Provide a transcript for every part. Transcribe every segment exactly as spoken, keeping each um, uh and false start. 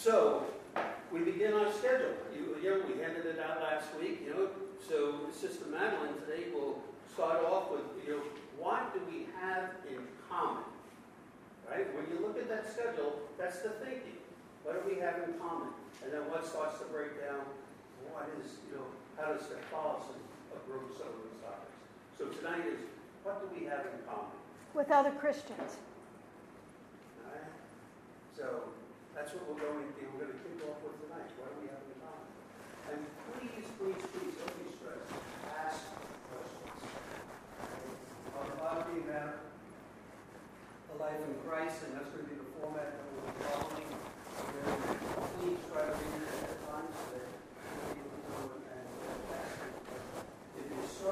So, we begin our schedule. You, you know, we handed it out last week, you know, so Sister Madeline today will start off with, you know, what do we have in common? Right? When you look at that schedule, that's the thinking. What do we have in common? And then what starts to break down, what is, you know, how does Catholicism approach some of those topics? So tonight is, what do we have in common? With other Christians. All right? So, that's what we're going to do. We're going to kick off with tonight. What do we have in common? And please, please, please, don't be stressed. Ask questions. On the bottom, you have the life in Christ, and that's going to be the format that we'll be following. And please try to read it at a time so that you're able to do it and ask it. If you're so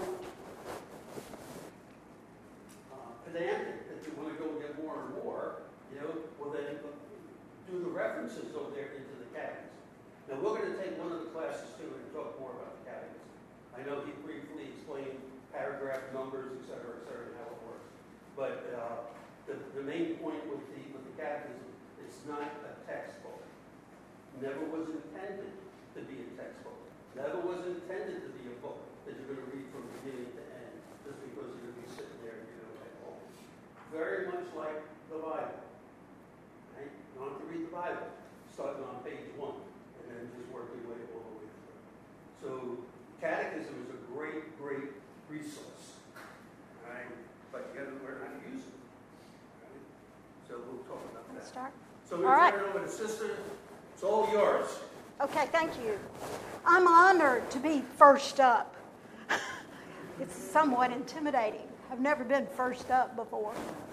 uh, pedantic that you want to go get more and more, you know, well then do the references over there into the catechism. Now we're going to take one of the classes too and talk more about the catechism. I know he briefly explained paragraph numbers, et cetera, et cetera, and how it works. But uh, the, the main point with the, with the catechism, it's not a textbook. Never was intended to be a textbook. Never was intended to be a book that you're going to read from beginning to end just because you're going to be sitting there, you know, at home. Very much like the Bible. Right? You don't have to read the Bible, starting on page one, and then just work your way all the way through. So, catechism is a great, great resource. Right? But you got to learn how to use it. Right? So we'll talk about that. Let's start. So we're all right. turn it over to Sister. It's all yours. Okay, thank you. I'm honored to be first up. It's somewhat intimidating. I've never been first up before.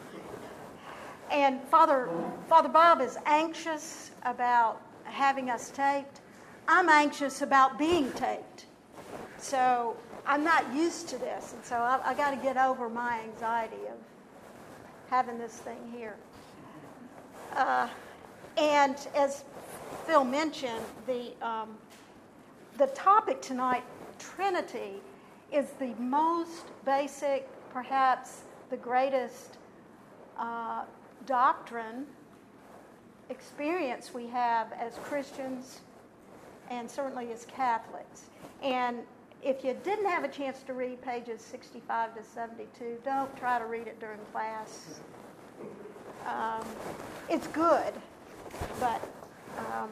And Father, Father Bob is anxious about having us taped. I'm anxious about being taped. So I'm not used to this. And so I, I got to get over my anxiety of having this thing here. Uh, and as Phil mentioned, the, um, the topic tonight, Trinity, is the most basic, perhaps the greatest uh, doctrine experience we have as Christians and certainly as Catholics. And if you didn't have a chance to read pages sixty-five to seventy-two, don't try to read it during class. Um, it's good, but um,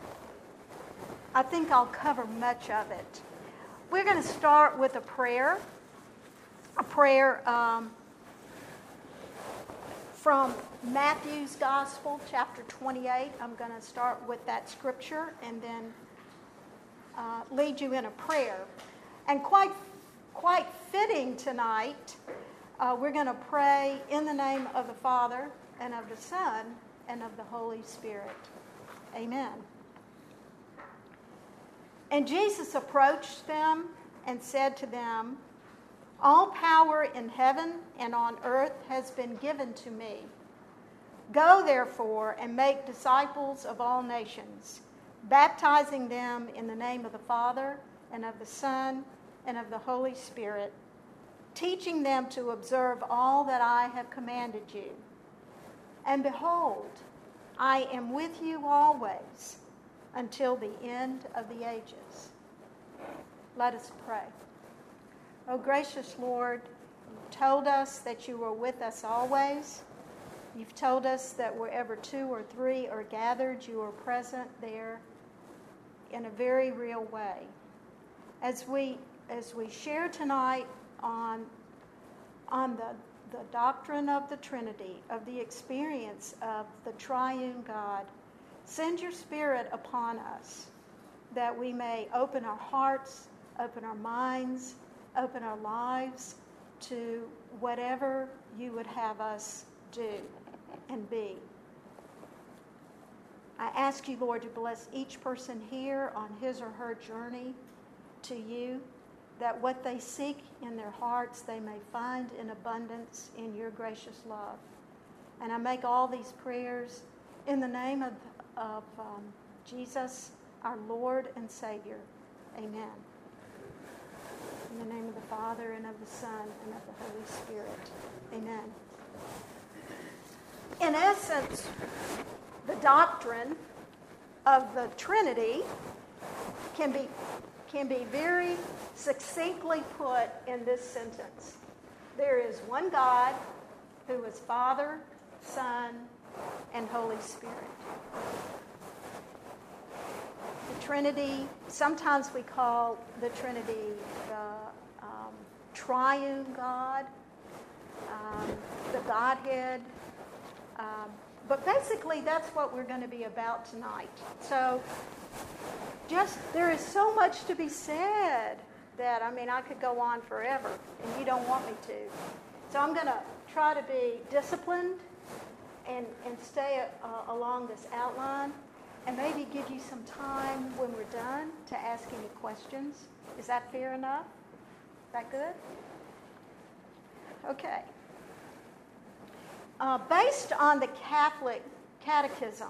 I think I'll cover much of it. We're going to start with a prayer, a prayer um, from Matthew's Gospel, chapter twenty-eight. I'm going to start with that scripture and then uh, lead you in a prayer. And quite, quite fitting tonight, uh, we're going to pray in the name of the Father and of the Son and of the Holy Spirit. Amen. And Jesus approached them and said to them, "All power in heaven and on earth has been given to me. Go, therefore, and make disciples of all nations, baptizing them in the name of the Father and of the Son and of the Holy Spirit, teaching them to observe all that I have commanded you. And behold, I am with you always until the end of the ages." Let us pray. Oh, gracious Lord, you told us that you were with us always. You've told us that wherever two or three are gathered, you are present there in a very real way. As we as we share tonight on, on the, the doctrine of the Trinity, of the experience of the triune God, send your Spirit upon us that we may open our hearts, open our minds, open our lives to whatever you would have us do and be. I ask you, Lord, to bless each person here on his or her journey to you, that what they seek in their hearts they may find in abundance in your gracious love. And I make all these prayers in the name of, of um, Jesus, our Lord and Savior. Amen. In the name of the Father, and of the Son, and of the Holy Spirit. Amen. In essence, the doctrine of the Trinity can be, can be very succinctly put in this sentence. There is one God who is Father, Son, and Holy Spirit. The Trinity, sometimes we call the Trinity the um, triune God, um, the Godhead. Um, but basically, that's what we're going to be about tonight. So, just, there is so much to be said that, I mean, I could go on forever, and you don't want me to. So I'm going to try to be disciplined and, and stay uh, along this outline, and maybe give you some time when we're done to ask any questions. Is that fair enough? Is that good? Okay. Uh, based on the Catholic Catechism,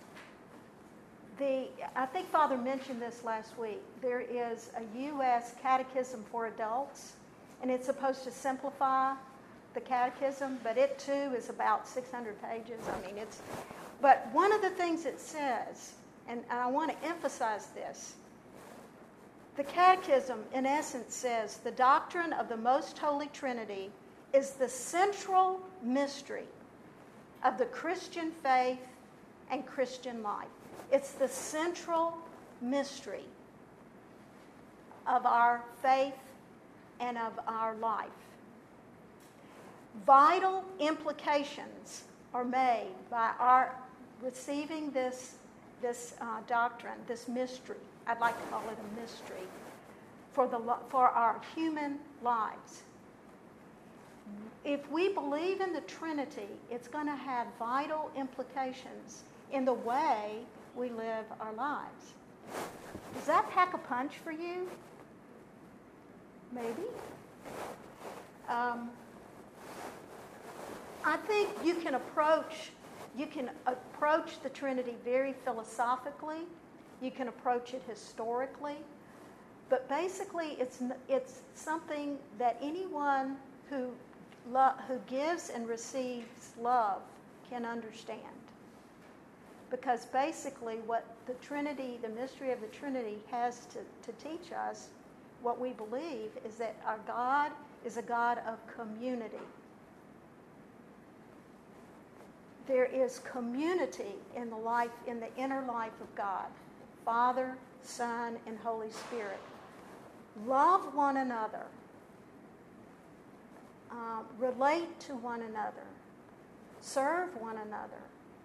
the I think Father mentioned this last week. There is a U S Catechism for adults, and it's supposed to simplify the catechism, but it too is about six hundred pages. I mean, it's. But one of the things it says, and I want to emphasize this, the Catechism, in essence, says the doctrine of the Most Holy Trinity is the central mystery of the Christian faith and Christian life. It's the central mystery of our faith and of our life. Vital implications are made by our receiving this, this uh, doctrine, this mystery. I'd like to call it a mystery for, the, for our human lives. If we believe in the Trinity, it's going to have vital implications in the way we live our lives. Does that pack a punch for you? Maybe. Um, I think you can approach you can approach the Trinity very philosophically. You can approach it historically, but basically, it's it's something that anyone who lo- who gives and receives love can understand. Because basically, what the Trinity, the mystery of the Trinity, has to, to teach us, what we believe, is that our God is a God of community. There is community in the life, in the inner life of God, Father, Son, and Holy Spirit. Love one another. Uh, relate to one another. Serve one another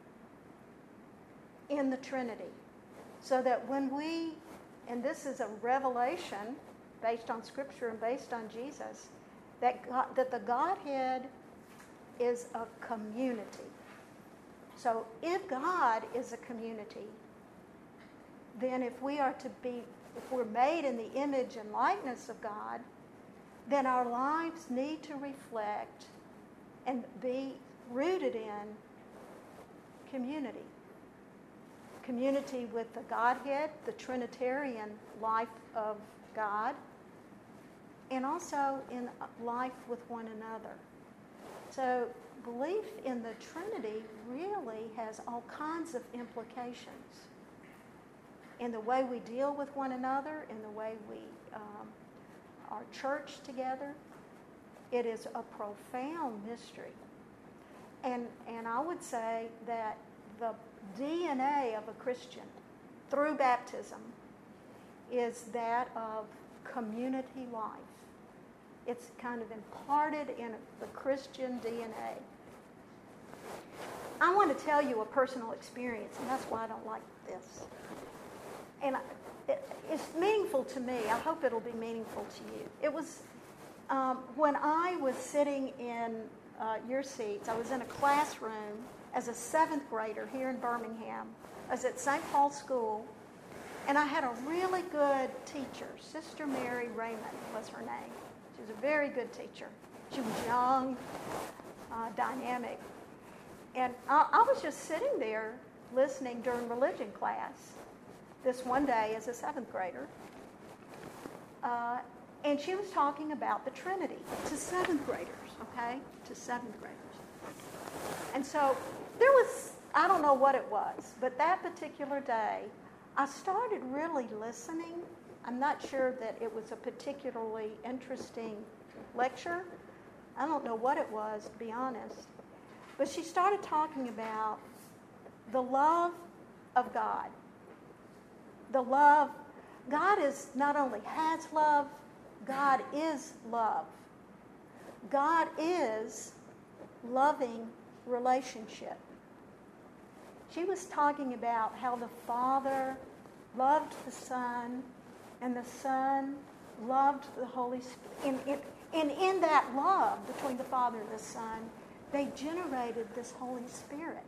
in the Trinity. So that when we, and this is a revelation based on Scripture and based on Jesus, that God, that the Godhead is a community. So if God is a community, then if we are to be, if we're made in the image and likeness of God, then our lives need to reflect and be rooted in community. Community with the Godhead, the Trinitarian life of God, and also in life with one another. So belief in the Trinity really has all kinds of implications in the way we deal with one another, in the way we um, are church together. It is a profound mystery. And, and I would say that the D N A of a Christian through baptism is that of community life. It's kind of imparted in the Christian D N A. I want to tell you a personal experience, and that's why I don't like this. And it, it's meaningful to me. I hope it'll be meaningful to you. It was um, when I was sitting in uh, your seats, I was in a classroom as a seventh grader here in Birmingham. I was at Saint Paul School, and I had a really good teacher. Sister Mary Raymond was her name. She was a very good teacher. She was young, uh, dynamic. And I, I was just sitting there listening during religion class this one day as a seventh grader. Uh, and she was talking about the Trinity to seventh graders, okay? To seventh graders. And so there was, I don't know what it was, but that particular day, I started really listening. I'm not sure that it was a particularly interesting lecture. I don't know what it was, to be honest. But she started talking about the love of God. The love, God is not only has love, God is love. God is loving relationship. She was talking about how the Father loved the Son, and the Son loved the Holy Spirit. And, and in that love between the Father and the Son, they generated this Holy Spirit.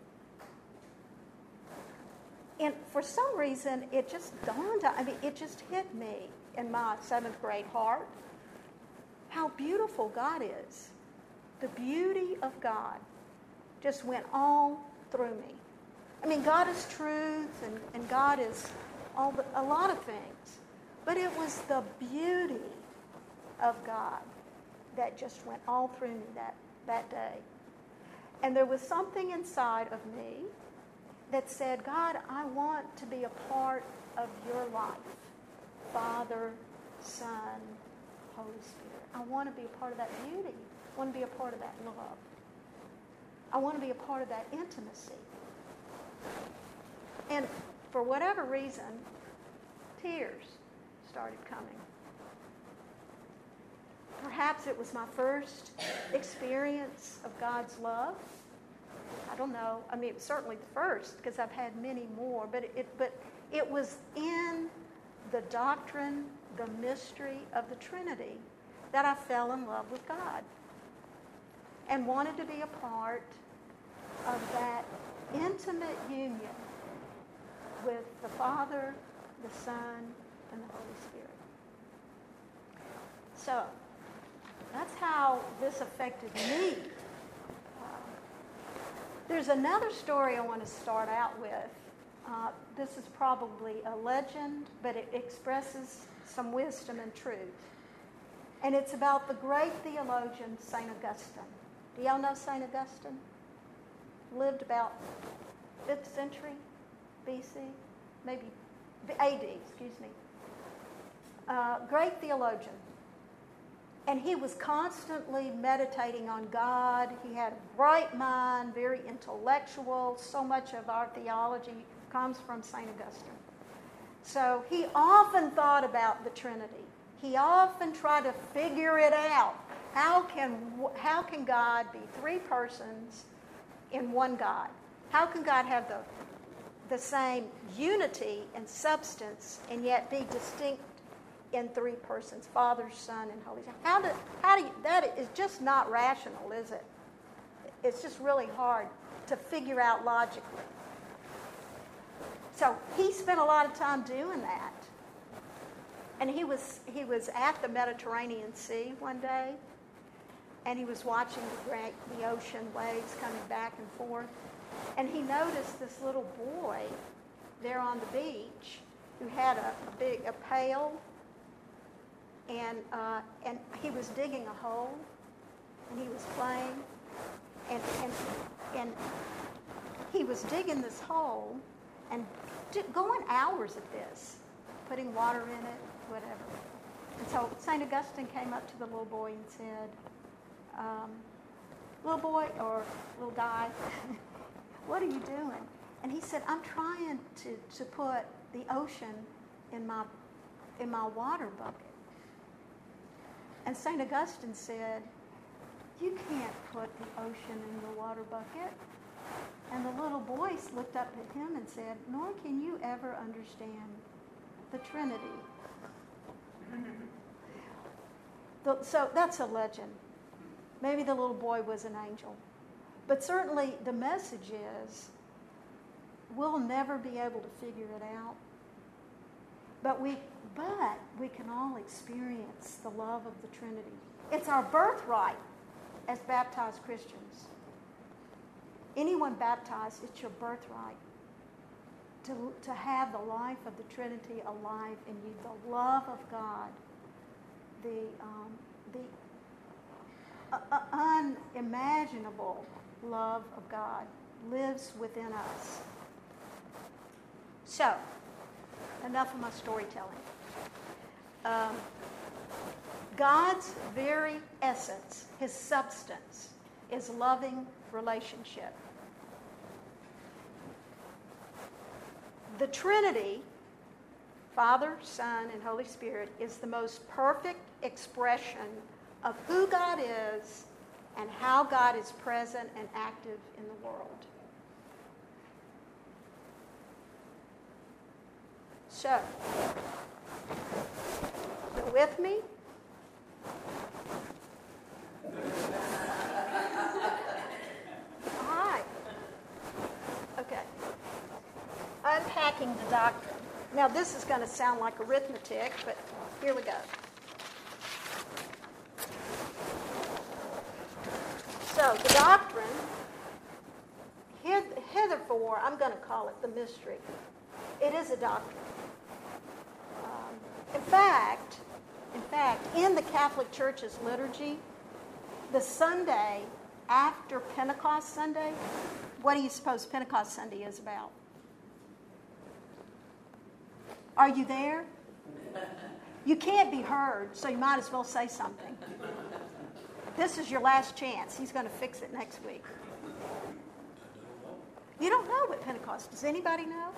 And for some reason, it just dawned on, I mean, it just hit me in my seventh grade heart how beautiful God is. The beauty of God just went all through me. I mean, God is truth, and, and God is all the, a lot of things. But it was the beauty of God that just went all through me that, that day. And there was something inside of me that said, God, I want to be a part of your life. Father, Son, Holy Spirit. I want to be a part of that beauty. I want to be a part of that love. I want to be a part of that intimacy. And for whatever reason, tears started coming. Perhaps it was my first experience of God's love. I don't know. I mean, it was certainly the first, because I've had many more. But it, but it was in the doctrine, the mystery of the Trinity, that I fell in love with God and wanted to be a part of that intimate union with the Father, the Son, and the Holy Spirit. So that's how this affected me. Uh, there's another story I want to start out with. Uh, this is probably a legend, but it expresses some wisdom and truth. And it's about the great theologian, Saint Augustine. Do y'all know Saint Augustine? Lived about fifth century B C, maybe A D, excuse me. Uh, great theologian. And he was constantly meditating on God. He had a bright mind, very intellectual. So much of our theology comes from Saint Augustine. So he often thought about the Trinity. He often tried to figure it out. How can, how can God be three persons in one God? How can God have the, the same unity and substance and yet be distinct in three persons, Father, Son, and Holy Spirit? How do, how do you, that is just not rational, is it? It's just really hard to figure out logically. So he spent a lot of time doing that. And he was he was at the Mediterranean Sea one day, and he was watching the great the ocean waves coming back and forth, and he noticed this little boy there on the beach who had a, a big a pail, and uh, and he was digging a hole, and he was playing, and and and he was digging this hole, and going hours at this, putting water in it, whatever. And so Saint Augustine came up to the little boy and said, um, little boy or little guy, what are you doing? And he said, I'm trying to, to put the ocean in my, in my water bucket. And Saint Augustine said, you can't put the ocean in your water bucket. And the little boy looked up at him and said, nor can you ever understand the Trinity. The, so that's a legend. Maybe the little boy was an angel. But certainly the message is, we'll never be able to figure it out. But we, but we can all experience the love of the Trinity. It's our birthright as baptized Christians. Anyone baptized, it's your birthright to, to have the life of the Trinity alive in you, the love of God, the, um, the uh, uh, unimaginable love of God lives within us. So, enough of my storytelling. Um, God's very essence, his substance, is loving relationship. The Trinity, Father, Son, and Holy Spirit, is the most perfect expression of who God is and how God is present and active in the world. So, you with me? All right. Okay. Unpacking the doctrine. Now, this is going to sound like arithmetic, but here we go. So, the doctrine, hitherfore, I'm going to call it the mystery. It is a doctrine. Um, in fact, in fact, in the Catholic Church's liturgy, the Sunday after Pentecost Sunday, what do you suppose Pentecost Sunday is about? Are you there? You can't be heard, so you might as well say something. This is your last chance. He's going to fix it next week. You don't know what Pentecost. Does anybody know?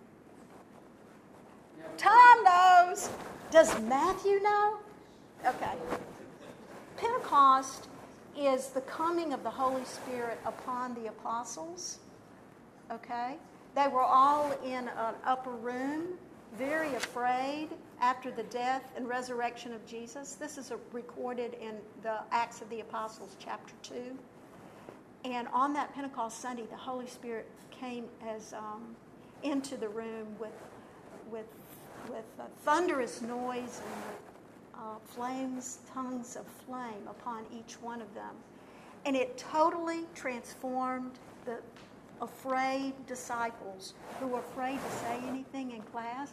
Tom knows. Does Matthew know? Okay. Pentecost is the coming of the Holy Spirit upon the apostles. Okay? They were all in an upper room, very afraid after the death and resurrection of Jesus. This is recorded in the Acts of the Apostles, chapter two. And on that Pentecost Sunday, the Holy Spirit came as um, into the room with with with a thunderous noise and uh, flames, tongues of flame upon each one of them, and it totally transformed the afraid disciples who were afraid to say anything in class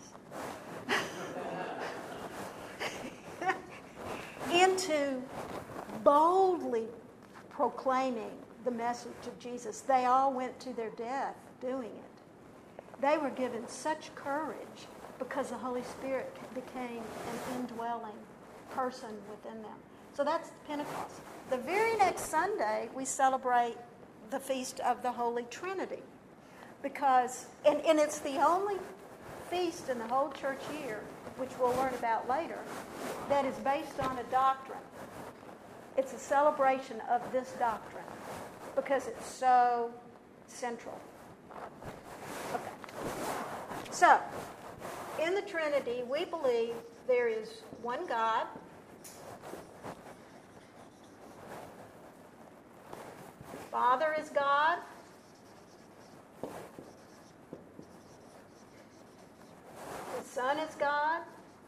into boldly proclaiming the message of Jesus. They all went to their death doing it. They were given such courage because the Holy Spirit became an indwelling person within them. So that's Pentecost. The very next Sunday, we celebrate the Feast of the Holy Trinity. Because, and, and it's the only feast in the whole church year, which we'll learn about later, that is based on a doctrine. It's a celebration of this doctrine because it's so central. Okay. So, in the Trinity, we believe there is one God, Father is God, the Son is God,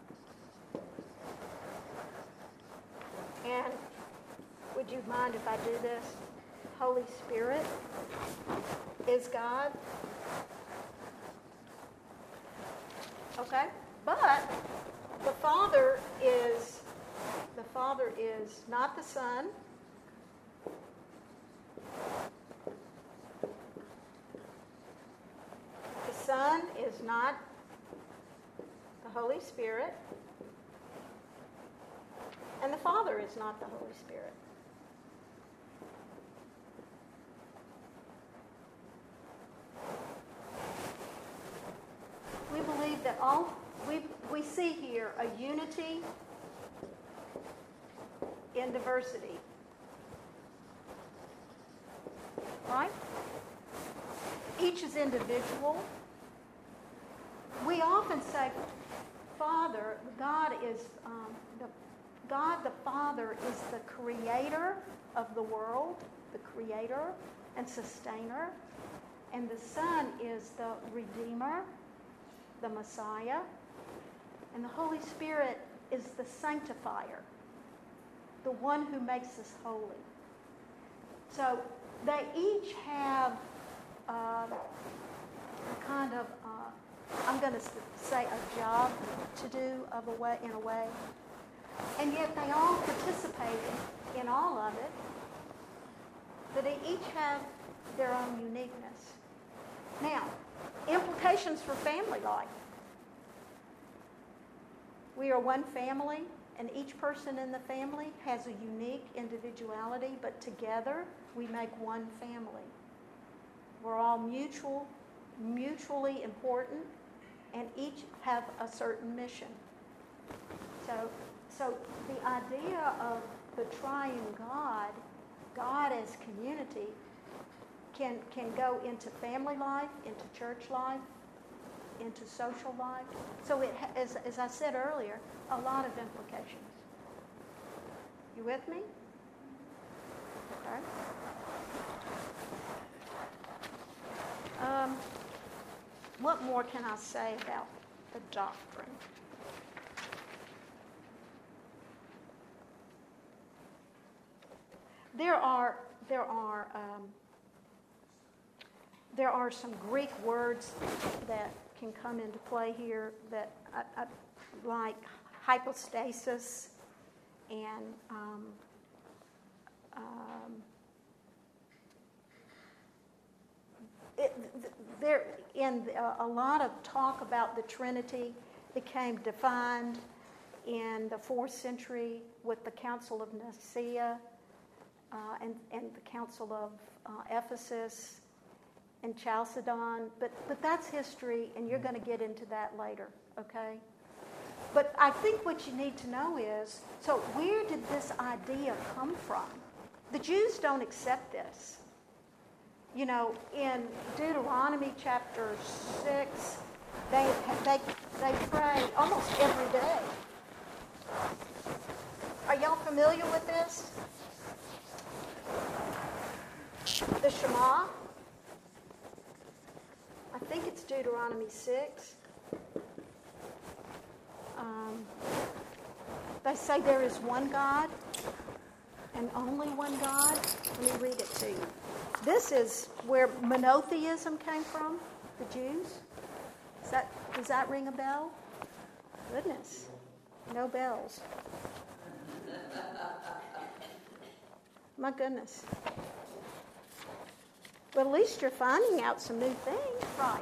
and would you mind if I do this? Holy Spirit is God. Okay? But the Father is the Father is not the Son. The Son is not the Holy Spirit. And the Father is not the Holy Spirit. We believe that all we we see here a unity in diversity. Right? Each is individual. We often say, Father, God is um, the God the Father is the creator of the world, the creator and sustainer, and the Son is the redeemer, the Messiah, and the Holy Spirit is the sanctifier, the one who makes us holy. So they each have uh, a kind of, uh, I'm going to say, a job to do of a way, in a way, and yet they all participate in all of it. But they each have their own uniqueness. Now, implications for family life. We are one family, and each person in the family has a unique individuality, but together we make one family. We're all mutual, mutually important, and each have a certain mission. So, so the idea of the triune God, God as community, can, can go into family life, into church life, into social life. So it has, as I said earlier, a lot of implications. You with me? Okay. Um, what more can I say about the doctrine? There are there are um, there are some Greek words that can come into play here that I, I, like hypostasis and um, um, it, there in a, a lot of talk about the Trinity became defined in the fourth century with the Council of Nicaea uh, and, and the Council of uh, Ephesus and Chalcedon, but but that's history, and you're going to get into that later, okay? But I think what you need to know is, so where did this idea come from? The Jews don't accept this. You know, in Deuteronomy chapter six, they they they pray almost every day. Are y'all familiar with this? The Shema. I think it's Deuteronomy six. Um, they say there is one God and only one God. Let me read it to you. This is where monotheism came from, the Jews. Is that, does that ring a bell? Goodness, no bells. My goodness. Well, at least you're finding out some new things. Right.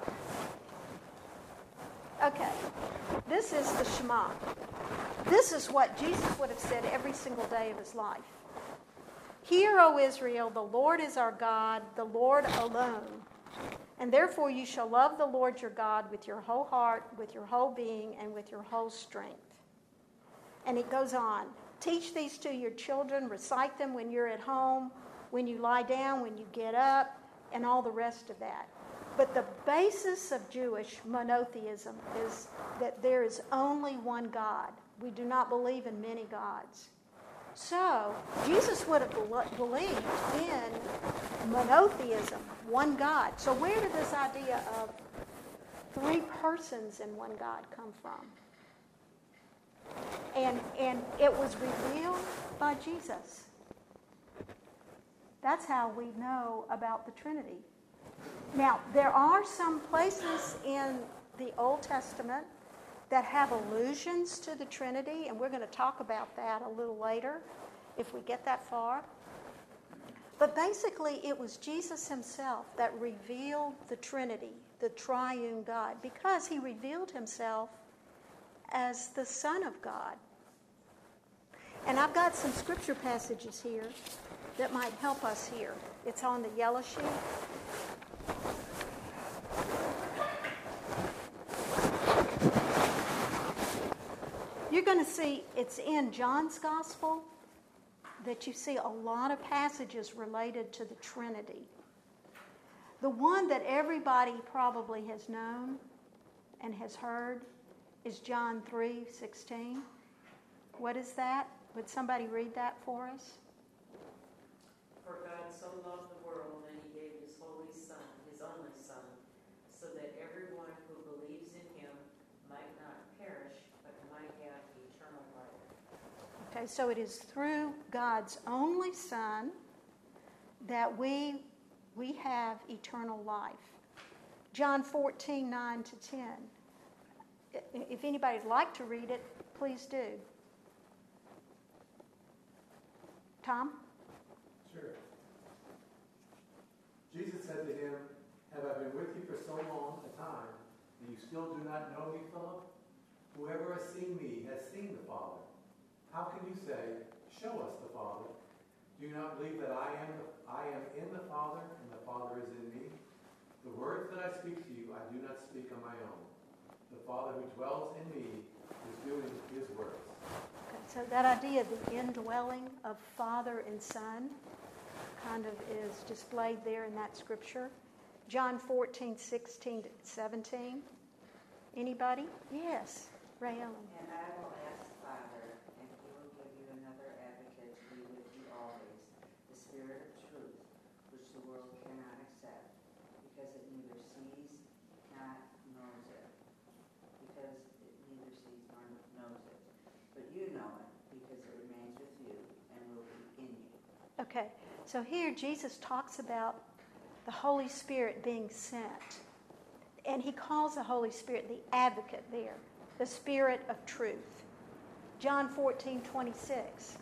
Okay. This is the Shema. This is what Jesus would have said every single day of his life. Hear, O Israel, the Lord is our God, the Lord alone. And therefore you shall love the Lord your God with your whole heart, with your whole being, and with your whole strength. And it goes on. Teach these to your children. Recite them when you're at home, when you lie down, when you get up, and all the rest of that. But the basis of Jewish monotheism is that there is only one God. We do not believe in many gods. So, Jesus would have believed in monotheism, one God. So where did this idea of three persons in one God come from? And, and it was revealed by Jesus. That's how we know about the Trinity. Now, there are some places in the Old Testament that have allusions to the Trinity, and we're going to talk about that a little later if we get that far. But basically, it was Jesus himself that revealed the Trinity, the triune God, because he revealed himself as the Son of God. And I've got some scripture passages here that might help us here. It's on the yellow sheet. You're going to see it's in John's Gospel that you see a lot of passages related to the Trinity. The one that everybody probably has known and has heard is John three sixteen. What is that? Would somebody read that for us? For God so loved the world that he gave his holy Son, his only Son, so that everyone who believes in him might not perish, but might have eternal life. Okay, so it is through God's only Son that we, we have eternal life. John fourteen, nine to ten. If anybody'd like to read it, please do. Tom? Sure. Jesus said to him, have I been with you for so long a time, and you still do not know me, Philip? Whoever has seen me has seen the Father. How can you say, show us the Father? Do you not believe that I am, the, I am in the Father, and the Father is in me? The words that I speak to you, I do not speak on my own. The Father who dwells in me is doing his works. Okay, so that idea of the indwelling of Father and Son kind of is displayed there in that scripture. John fourteen, sixteen, seventeen. Anybody? Yes, Ray Ellen. And I will ask the Father, and he will give you another advocate to be with you always, the Spirit of truth, which the world cannot accept, because it neither sees not knows it, because it neither sees nor knows it. But you know it, because it remains with you and will be in you. Okay, so here Jesus talks about the Holy Spirit being sent. And he calls the Holy Spirit the advocate there, the Spirit of truth. John fourteen, twenty-six.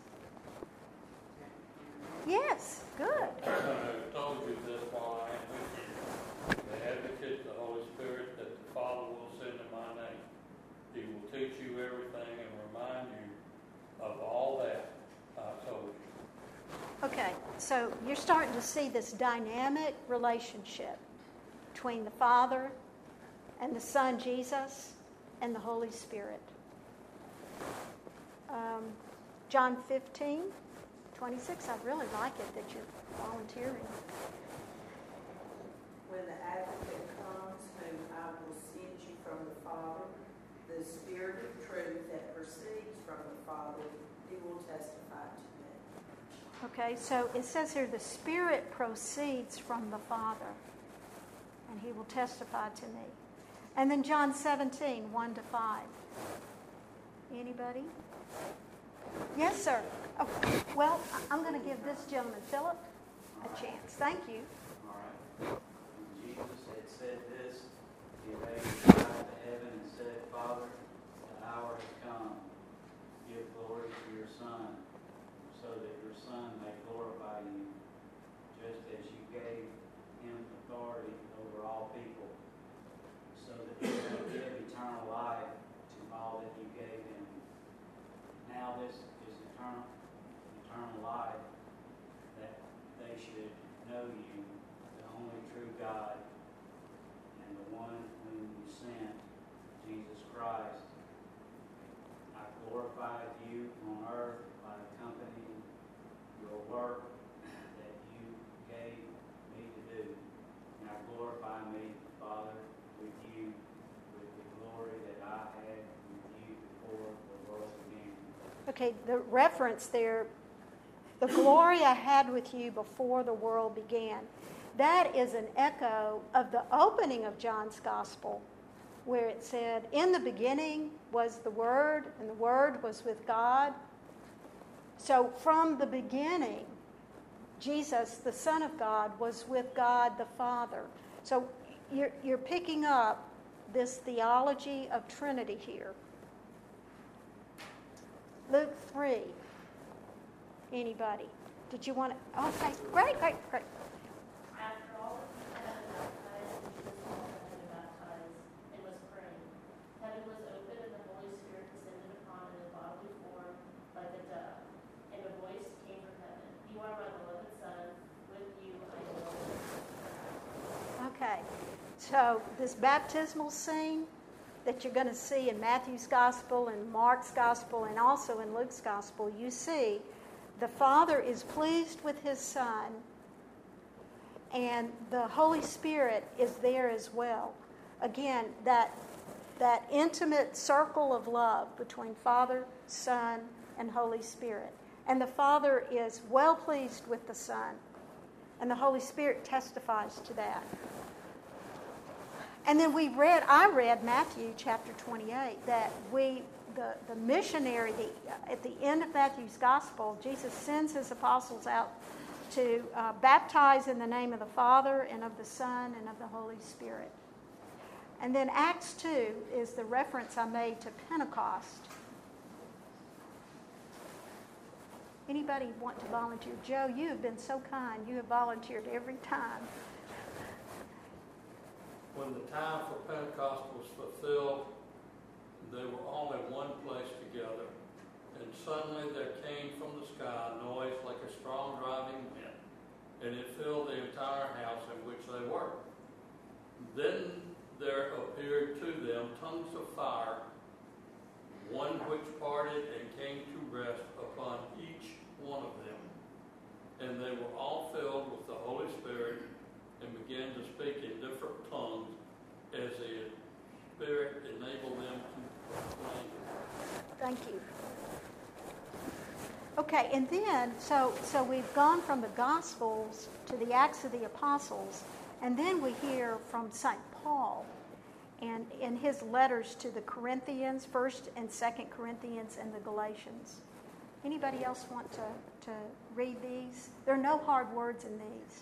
Yes, good. I told you this while I am with you. The advocate, the Holy Spirit, that the Father will send in my name. He will teach you everything and remind you of all that I told you. Okay, so you're starting to see this dynamic relationship between the Father and the Son, Jesus, and the Holy Spirit. Um, John fifteen, twenty-six, I really like it that you're volunteering. When the advocate comes, whom I will send you from the Father, the Spirit of truth that proceeds from the Father, he will testify to me. Okay, so it says here the Spirit proceeds from the Father, and he will testify to me. And then John seventeen, one to five. Anybody? Yes, sir. Oh, well, I'm going to give this gentleman, Philip, a chance. Thank you. All right. When Jesus had said this, he raised his eyes to heaven and said, Father, the hour has come. Give glory to your Son, so that your Son may glorify you, just as you gave him authority over all people, so that he may give eternal life to all that you gave him. Now this is eternal, eternal life, that they should know you, the only true God, and the one whom you sent, Jesus Christ. I glorified you on earth by accompanying your work that you gave me to do. Now glorify me, Father, with you, with the glory that I had with you before the world began. Okay, the reference there, the glory I had with you before the world began. That is an echo of the opening of John's Gospel, where it said, in the beginning was the Word, and the Word was with God. So from the beginning, Jesus, the Son of God, was with God the Father. So you're, you're picking up this theology of Trinity here. Luke three. Anybody? Did you want to? Okay, great, great, great. After all of the had been baptized, and Jesus also had been baptized, and was praying. Heaven was opened, and the Holy Spirit descended upon him in bodily form like a dove. And a voice came from heaven, You are my beloved Son, with you I am well pleased. Okay, so this baptismal scene that you're going to see in Matthew's Gospel and Mark's Gospel and also in Luke's Gospel, you see the Father is pleased with his Son, and the Holy Spirit is there as well. Again, that, that intimate circle of love between Father, Son, and Holy Spirit. And the Father is well pleased with the Son, and the Holy Spirit testifies to that. And then we read, I read Matthew chapter twenty-eight, that we, the, the missionary, the, at the end of Matthew's Gospel, Jesus sends his apostles out to uh, baptize in the name of the Father and of the Son and of the Holy Spirit. And then Acts two is the reference I made to Pentecost. Anybody want to volunteer? Joe, you have been so kind. You have volunteered every time. when the time for Pentecost was fulfilled, they were all in one place together. And suddenly there came from the sky a noise like a strong driving wind, and it filled the entire house in which they were. Then there appeared to them tongues of fire, one which parted and came to rest upon each one of them. And they were all filled with the Holy Spirit and began to speak in different tongues as the Spirit enabled them to proclaim. Thank you. Okay, and then, so so we've gone from the Gospels to the Acts of the Apostles, and then we hear from Saint Paul and in his letters to the Corinthians, First and Second Corinthians, and the Galatians. Anybody else want to, to read these? There are no hard words in these.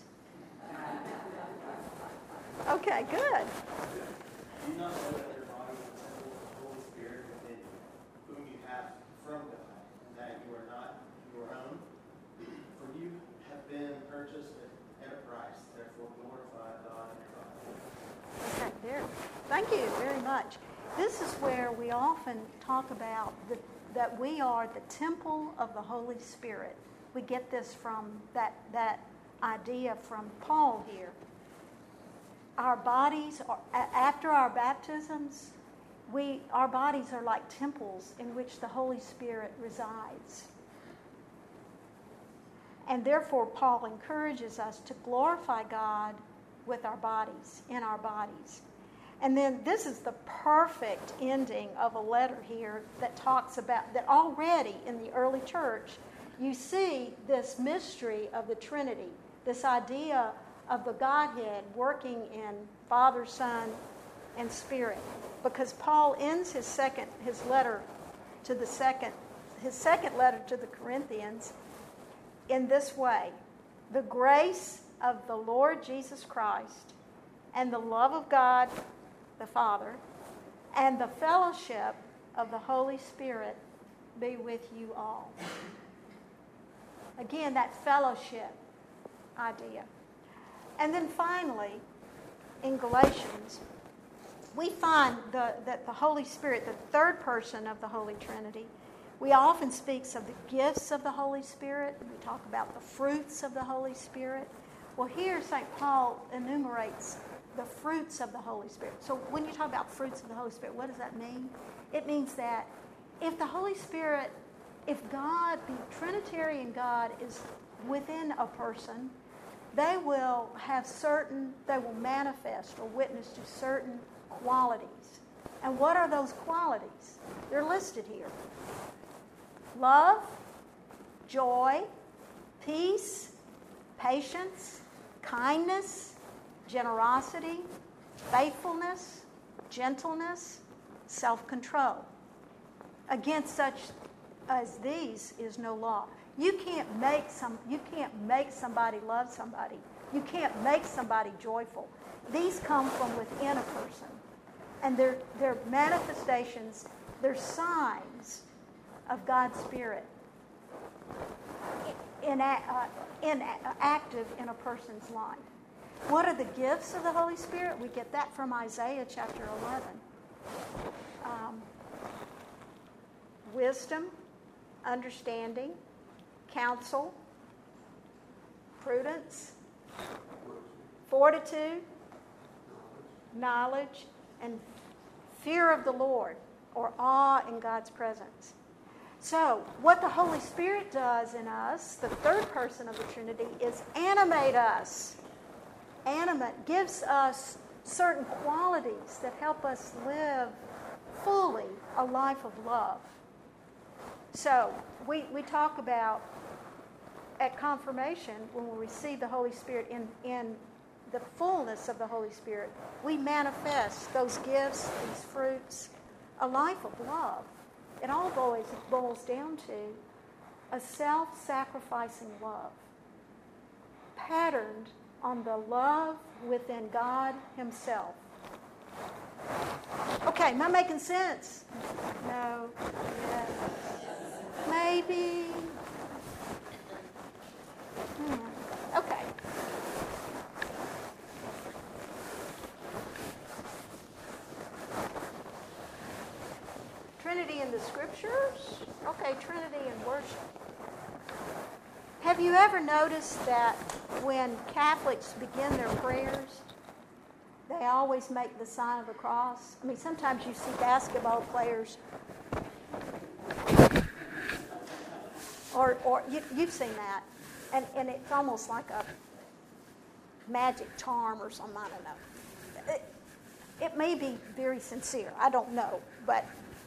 Okay, good. Do you not know that your body is the temple of the Holy Spirit within you, whom you have from God, and that you are not your own? For you have been purchased at a price, therefore glorify God in your body. Okay, there. Thank you very much. This is where we often talk about the, that we are the temple of the Holy Spirit. We get this from that, that idea from Paul here. Our bodies, are, after our baptisms, we, our bodies are like temples in which the Holy Spirit resides. And therefore, Paul encourages us to glorify God with our bodies, in our bodies. And then this is the perfect ending of a letter here that talks about, that already in the early church, you see this mystery of the Trinity, this idea of the Godhead working in Father, Son, and Spirit. Because Paul ends his second, his letter to the second, his second letter to the Corinthians in this way: the grace of the Lord Jesus Christ and the love of God the Father and the fellowship of the Holy Spirit be with you all. Again, that fellowship idea. And then finally, in Galatians, we find the, that the Holy Spirit, the third person of the Holy Trinity, we often speaks of the gifts of the Holy Spirit. We talk about the fruits of the Holy Spirit. Well, here Saint Paul enumerates the fruits of the Holy Spirit. So when you talk about fruits of the Holy Spirit, what does that mean? It means that if the Holy Spirit, if God, the Trinitarian God, is within a person, they will have certain, they will manifest or witness to certain qualities. And what are those qualities? They're listed here. Love, joy, peace, patience, kindness, generosity, faithfulness, gentleness, self-control. Against such as these is no law. You can't make some you can't make somebody love somebody. You can't make somebody joyful. These come from within a person. And they're they're manifestations, they're signs of God's Spirit in, uh, in uh, active in a person's life. What are the gifts of the Holy Spirit? We get that from Isaiah chapter eleven. Um, wisdom, understanding, counsel, prudence, fortitude, knowledge, and fear of the Lord, or awe in God's presence. So, what the Holy Spirit does in us, the third person of the Trinity, is animate us. Animate gives us certain qualities that help us live fully a life of love. So, we, we talk about at confirmation, when we receive the Holy Spirit in, in the fullness of the Holy Spirit, we manifest those gifts, these fruits, a life of love. It all boils, boils down to a self-sacrificing love, patterned on the love within God Himself. Okay, am I making sense? No. Yes. Maybe. Hmm. Okay. Trinity in the Scriptures? Okay, Trinity in worship. Have you ever noticed that when Catholics begin their prayers, they always make the sign of the cross? I mean, sometimes you see basketball players, or, or you, you've seen that, and, and it's almost like a magic charm or something, I don't know. It, it may be very sincere, I don't know, but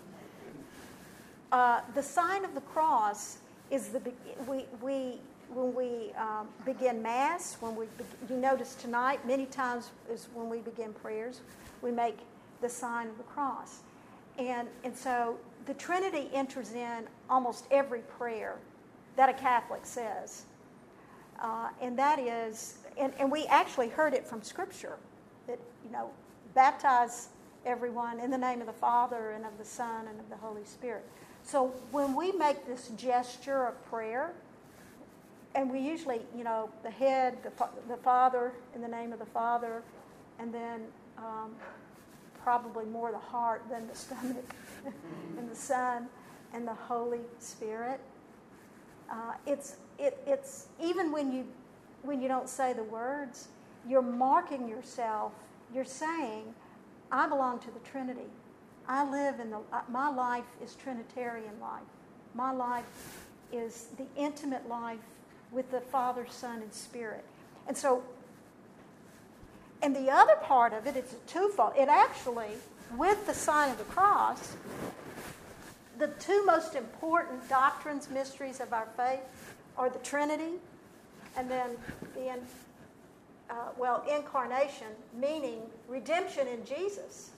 uh, the sign of the cross is the, we, we when we um, begin Mass, when we, you notice tonight, many times is when we begin prayers, we make the sign of the cross. And, and so the Trinity enters in almost every prayer that a Catholic says. Uh, and that is, and, and we actually heard it from Scripture, that, you know, baptize everyone in the name of the Father and of the Son and of the Holy Spirit. So when we make this gesture of prayer, and we usually, you know, the head, the, the Father, in the name of the Father, and then um, probably more the heart than the stomach, and the Son, and the Holy Spirit. Uh, it's it, it's even when you when you don't say the words, you're marking yourself. You're saying, I belong to the Trinity. I live in the. My life is Trinitarian life. My life is the intimate life with the Father, Son, and Spirit. And so, and the other part of it, it's a twofold. It actually, with the sign of the cross, the two most important doctrines, mysteries of our faith are the Trinity, and then the, uh, well, incarnation, meaning redemption in Jesus.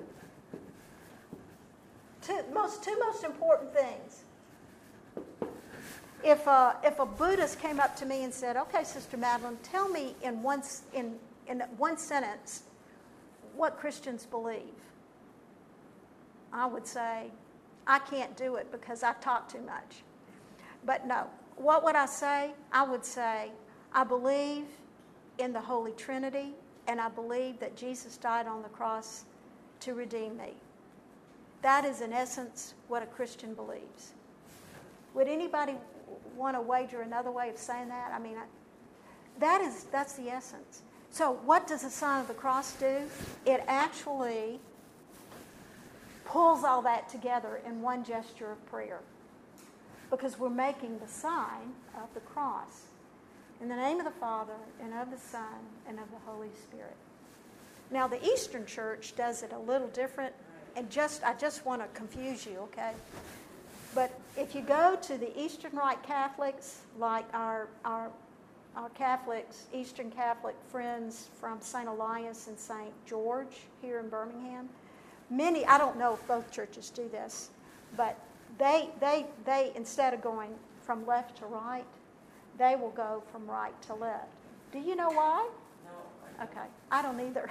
Two, most, two most important things. If a, if a Buddhist came up to me and said, okay, Sister Madeline, tell me in one, in, in one sentence what Christians believe, I would say, I can't do it because I talk too much. But no, what would I say? I would say, I believe in the Holy Trinity, and I believe that Jesus died on the cross to redeem me. That is, in essence, what a Christian believes. Would anybody want to wager another way of saying that? I mean, I, that is, that's the essence. So what does the sign of the cross do? It actually pulls all that together in one gesture of prayer, because we're making the sign of the cross. In the name of the Father, and of the Son, and of the Holy Spirit. Now, the Eastern Church does it a little different, and just I just want to confuse you, okay? But if you go to the Eastern Rite Catholics, like our, our, our Catholics, Eastern Catholic friends from Saint Elias and Saint George here in Birmingham, many, I don't know if both churches do this, but they, they, they instead of going from left to right, they will go from right to left. Do you know why? No. Okay, I don't either.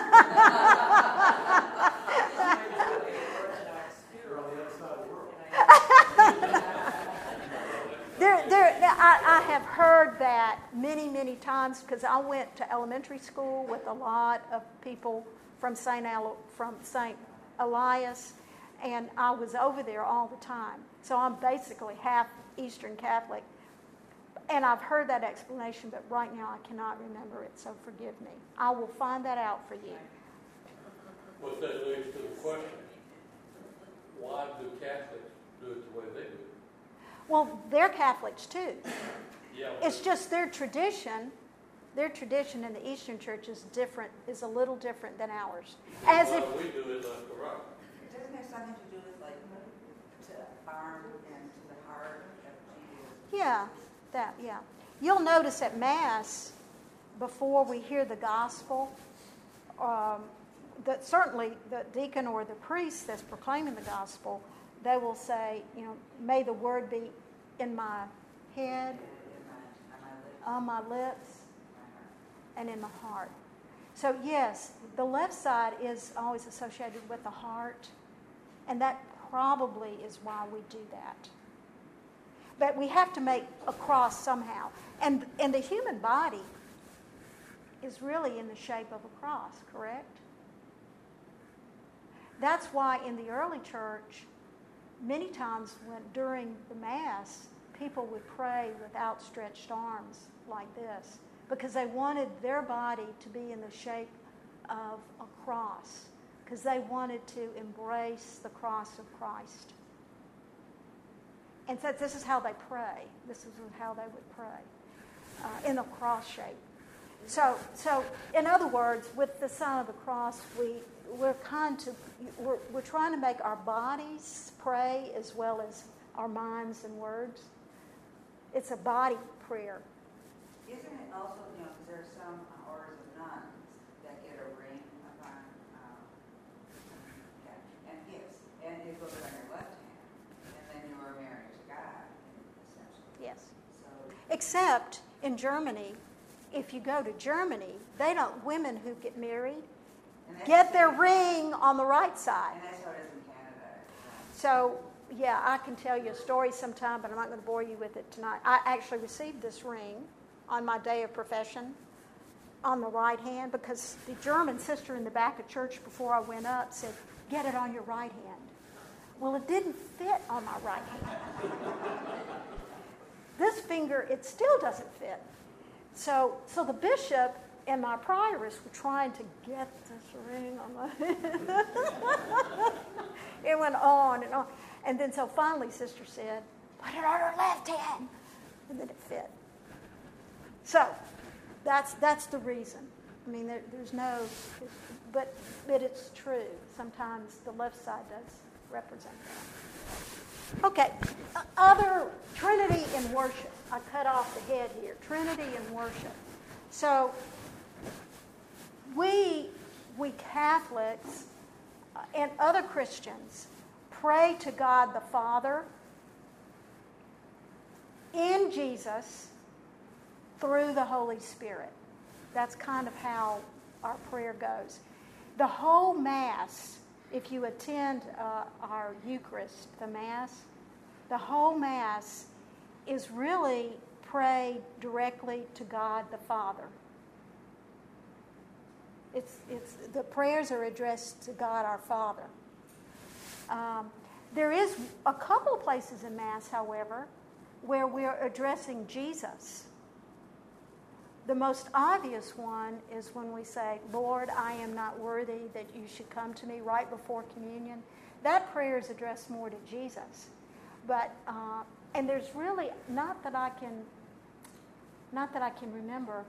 You're on the other side of the world. There, there, I, I have heard that many, many times, because I went to elementary school with a lot of people from Saint El, from Saint Elias, and I was over there all the time. So I'm basically half Eastern Catholic. And I've heard that explanation, but right now I cannot remember it, so forgive me. I will find that out for you. What that leads to the question, why do Catholics do it the way they do it? Well, they're Catholics too. Yeah, It's just their tradition. Their tradition in the Eastern Church is different, is a little different than ours. As why if we do it left or right. It doesn't have something to do with like to arm and to the heart of Jesus. Yeah, that, yeah. You'll notice at Mass, before we hear the gospel, um, that certainly the deacon or the priest that's proclaiming the gospel, they will say, you know, may the word be in my head, on my lips, and in my heart. So yes, the left side is always associated with the heart, and that probably is why we do that. But we have to make a cross somehow. And, and the human body is really in the shape of a cross, correct? That's why in the early church, many times when during the Mass, people would pray with outstretched arms like this because they wanted their body to be in the shape of a cross, because they wanted to embrace the cross of Christ. And so this is how they pray. This is how they would pray, uh, in a cross shape. So, so in other words, with the sign of the cross, we we're kind to we're we're trying to make our bodies pray as well as our minds and words. It's a body prayer. Isn't it also, you know, because there are some uh, orders of nuns that get a ring upon, um, yeah, and yes, and it goes on your left hand, and then you are married to God, essentially. Yes. So, Except in Germany, if you go to Germany, they don't. Women who get married and that's get their the- ring on the right side. And that's how it is in Canada. So, yeah, I can tell you a story sometime, but I'm not going to bore you with it tonight. I actually received this ring on my day of profession on the right hand because the German sister in the back of church before I went up said, get it on your right hand. Well, it didn't fit on my right hand. This finger, it still doesn't fit. So, so the bishop and my prioress were trying to get this ring on my It went on and on. And then so finally Sister said, put it on her left hand. And then it fit. So that's that's the reason. I mean, there, there's no, but, but it's true. Sometimes the left side does represent that. Okay, other, Trinity in worship. I cut off the head here. Trinity in worship. So we, we Catholics uh, and other Christians pray to God the Father in Jesus through the Holy Spirit. That's kind of how our prayer goes. The whole Mass, if you attend uh, our Eucharist, the Mass, the whole Mass is really prayed directly to God the Father. It's, it's, the prayers are addressed to God our Father. Um, there is a couple of places in Mass, however, where we're addressing Jesus. The most obvious one is when we say, Lord, I am not worthy that you should come to me, right before communion. That prayer is addressed more to Jesus. But, uh, and there's really, not that I can, not that I can remember,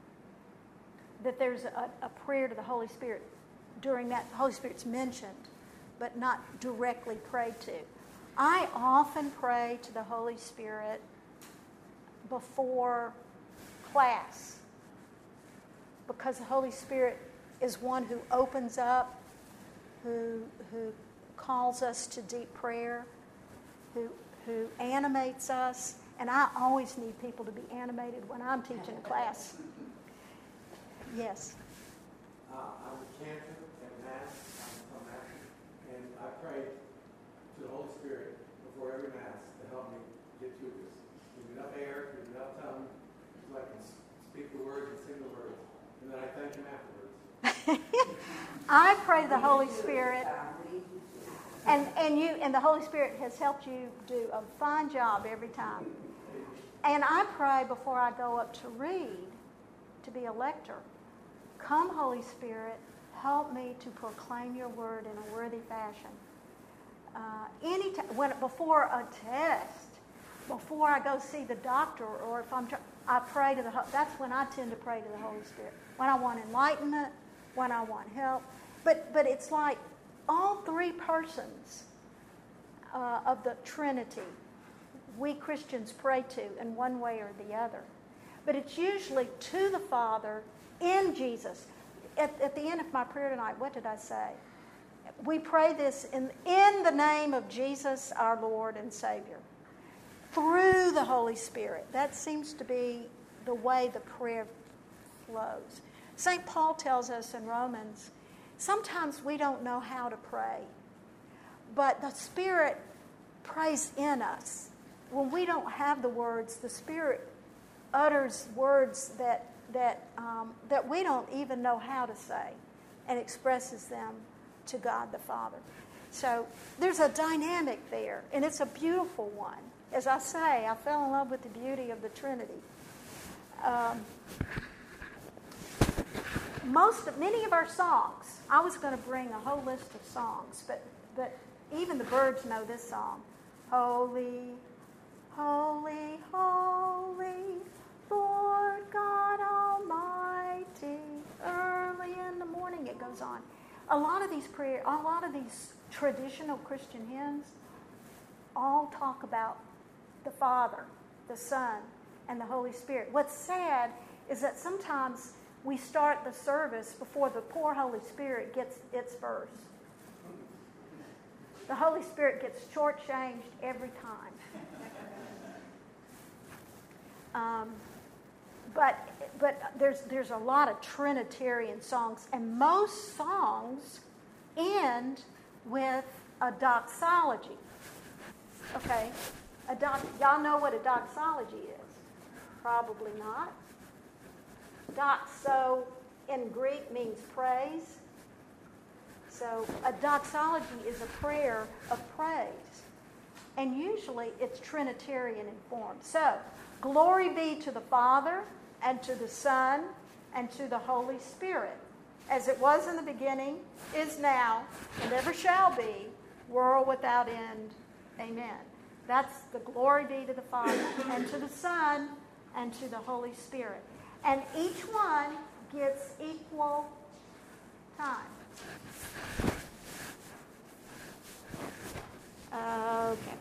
that there's a, a prayer to the Holy Spirit during that. The Holy Spirit's mentioned, but not directly prayed to. I often pray to the Holy Spirit before class, because the Holy Spirit is one who opens up, who who calls us to deep prayer, who who animates us, and I always need people to be animated when I'm teaching a class. Yes. Uh, I'm a cantor at Mass. I'm from Mass, and I pray to the Holy Spirit before every Mass to help me get through this. Give me enough air, give me enough time, so I can speak the words and sing the words, and then I thank Him afterwards. I pray to the Holy Spirit, and, and you and the Holy Spirit has helped you do a fine job every time. And I pray before I go up to read, to be a lector. Come, Holy Spirit, help me to proclaim your word in a worthy fashion. Uh, any t- when before a test, before I go see the doctor, or if I'm, tr- I pray to the. That's when I tend to pray to the Holy Spirit. When I want enlightenment, when I want help. But but it's like all three persons uh, of the Trinity, we Christians pray to in one way or the other. But it's usually to the Father in Jesus. At, at the end of my prayer tonight, what did I say? We pray this in, in the name of Jesus, our Lord and Savior, through the Holy Spirit. That seems to be the way the prayer flows. Saint Paul tells us in Romans, sometimes we don't know how to pray, but the Spirit prays in us. When we don't have the words, the Spirit utters words that that um, that we don't even know how to say, and expresses them to God the Father. So there's a dynamic there, and it's a beautiful one. As I say, I fell in love with the beauty of the Trinity. Um, most of, many of our songs, I was going to bring a whole list of songs, but, but even the birds know this song. Holy, holy, holy, Lord God Almighty. Early in the morning it goes on. A lot of these prayer, a lot of these traditional Christian hymns all talk about the Father, the Son, and the Holy Spirit. What's sad is that sometimes we start the service before the poor Holy Spirit gets its verse. The Holy Spirit gets shortchanged every time. Um, but but there's there's a lot of Trinitarian songs, and most songs end with a doxology. Okay, a dox, y'all know what a doxology is? Probably not. Doxo in Greek means praise. So a doxology is a prayer of praise. And usually it's Trinitarian in form. So, glory be to the Father, and to the Son, and to the Holy Spirit, as it was in the beginning, is now, and ever shall be, world without end. Amen. That's the glory be to the Father, and to the Son, and to the Holy Spirit. And each one gets equal time. Okay.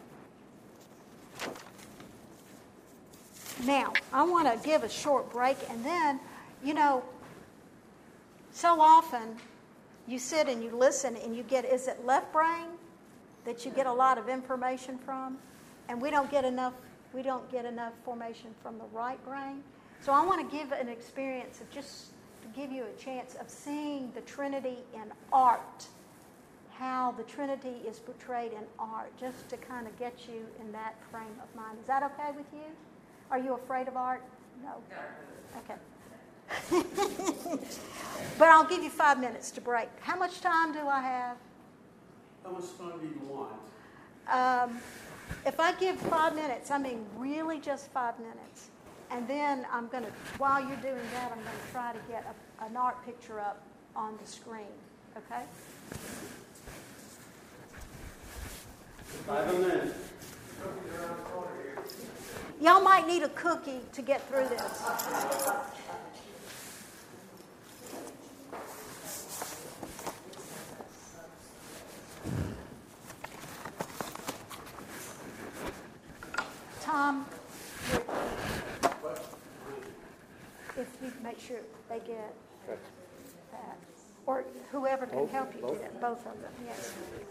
Now, I want to give a short break, and then, you know, so often you sit and you listen and you get, is it left brain that you get a lot of information from? And we don't get enough, we don't get enough formation from the right brain. So I want to give an experience of just to give you a chance of seeing the Trinity in art, how the Trinity is portrayed in art, just to kind of get you in that frame of mind. Is that okay with you? Are you afraid of art? No. Okay. But I'll give you five minutes to break. How much time do I have? How much time do you want? Um, if I give five minutes, I mean really just five minutes. And then I'm going to, while you're doing that, I'm going to try to get a, an art picture up on the screen. Okay? Five minutes. Y'all might need a cookie to get through this. Tom, if you make sure they get that, or whoever can help you get it, both of them, yes.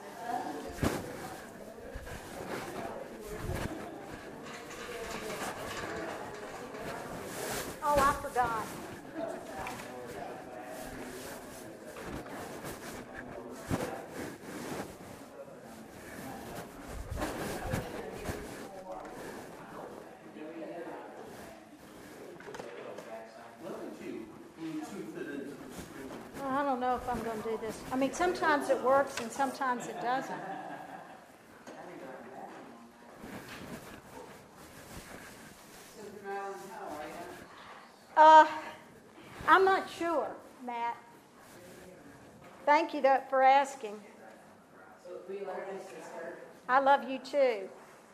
Oh, I forgot. I don't know if I'm going to do this. I mean, sometimes it works and sometimes it doesn't. Uh, I'm not sure, Matt. Thank you though, for asking. I love you too.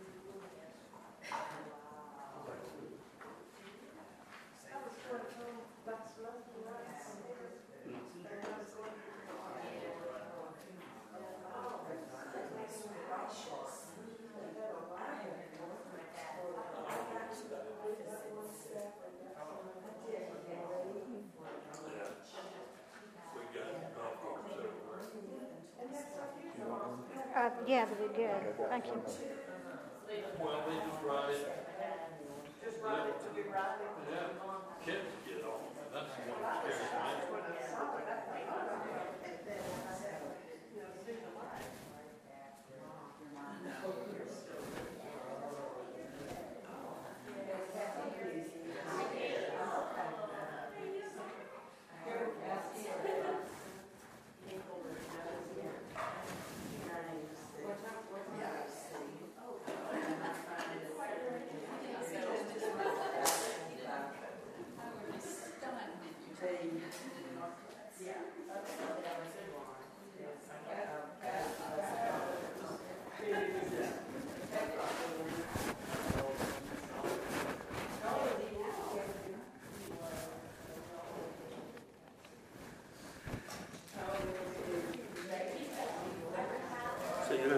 Uh, yeah, they did good. Thank you. Well, they just write it. Just write it to be right. Yeah, kids get on. That's the one that scares me.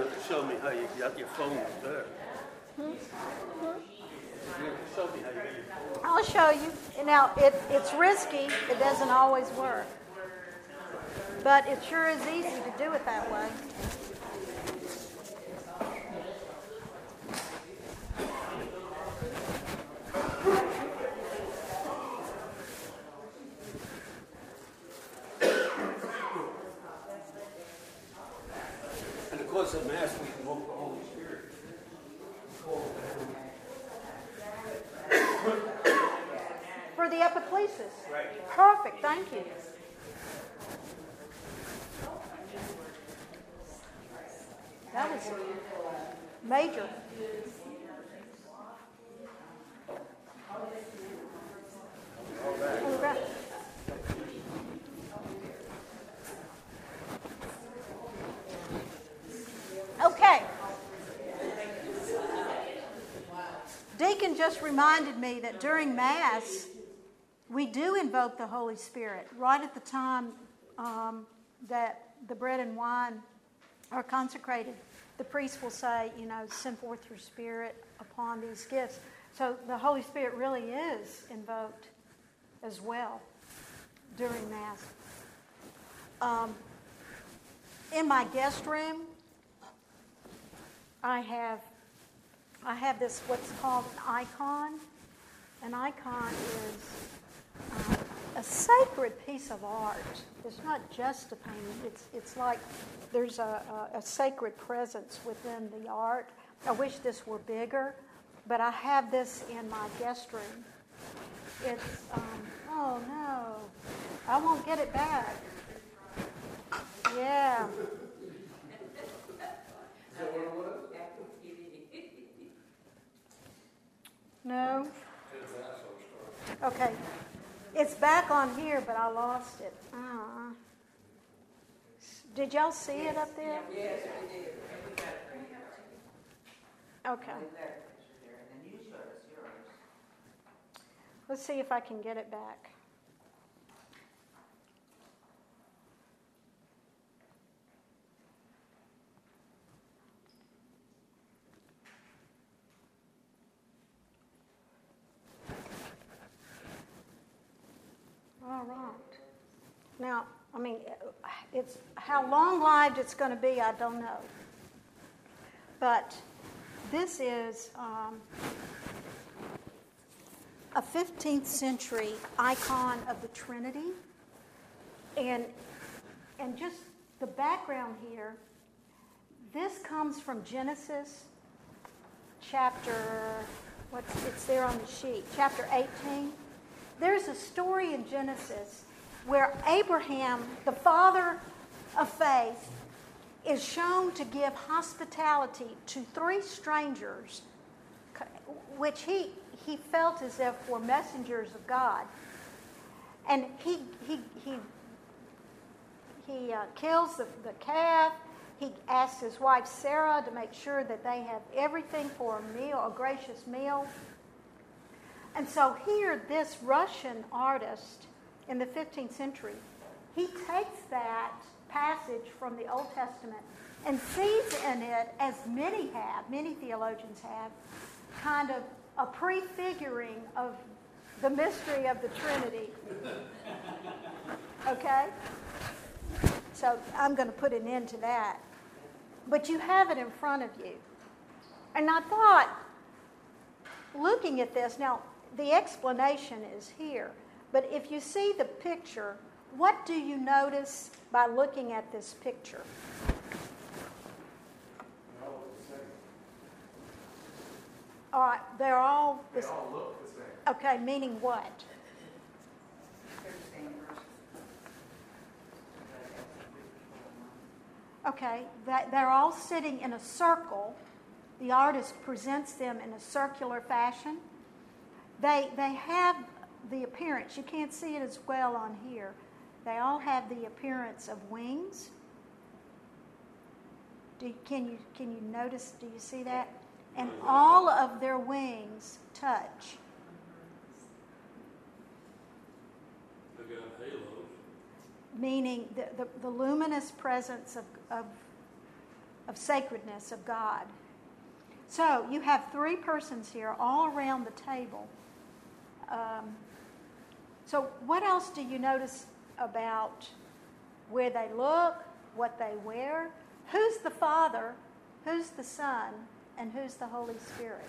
have to show me how you got your phone there. You have to show me how you got your phone. I'll show you. Now, it, it's risky. It doesn't always work. But it sure is easy to do it that way. And of course, at Mass, we invoke the Holy Spirit. For the epiclesis. Right. Perfect. Thank you. That was major. All right. Okay. Deacon just reminded me that during Mass, we do invoke the Holy Spirit. Right at the time um, that the bread and wine are consecrated, the priest will say, you know, send forth your Spirit upon these gifts. So the Holy Spirit really is invoked as well during Mass. Um, in my guest room, I have I have this what's called an icon. An icon is uh, a sacred piece of art. It's not just a painting. It's it's like there's a, a, a sacred presence within the art. I wish this were bigger, but I have this in my guest room. It's um, oh no, I won't get it back. Yeah. No. Okay. It's back on here, but I lost it. Uh, did y'all see it up there? Yes, we did. We got it right here. Okay. Leave that picture there, and then you show us yours. Let's see if I can get it back. All right. Now, I mean, it's how long-lived it's going to be, I don't know. But this is um, a fifteenth century icon of the Trinity. And, and just the background here, this comes from Genesis chapter, what's it's there on the sheet, chapter eighteen. There's a story in Genesis where Abraham, the father of faith, is shown to give hospitality to three strangers, which he, he felt as if were messengers of God. And he, he, he, he uh, kills the, the calf. He asks his wife Sarah to make sure that they have everything for a meal, a gracious meal. And so here, this Russian artist in the fifteenth century, he takes that passage from the Old Testament and sees in it, as many have, many theologians have, kind of a prefiguring of the mystery of the Trinity. Okay? So I'm going to put an end to that. But you have it in front of you. And I thought, looking at this, now, the explanation is here. But if you see the picture, what do you notice by looking at this picture? All right, they're all... They all look the same. Okay, meaning what? They're the same person. Okay, that they're all sitting in a circle. The artist presents them in a circular fashion. They they have the appearance, you can't see it as well on here. They all have the appearance of wings. Do, can you can you notice, do you see that? And all of their wings touch. They got halos. Meaning the, the, the luminous presence of, of of sacredness of God. So you have three persons here all around the table. Um, so what else do you notice about where they look, what they wear? Who's the Father, who's the Son, and who's the Holy Spirit?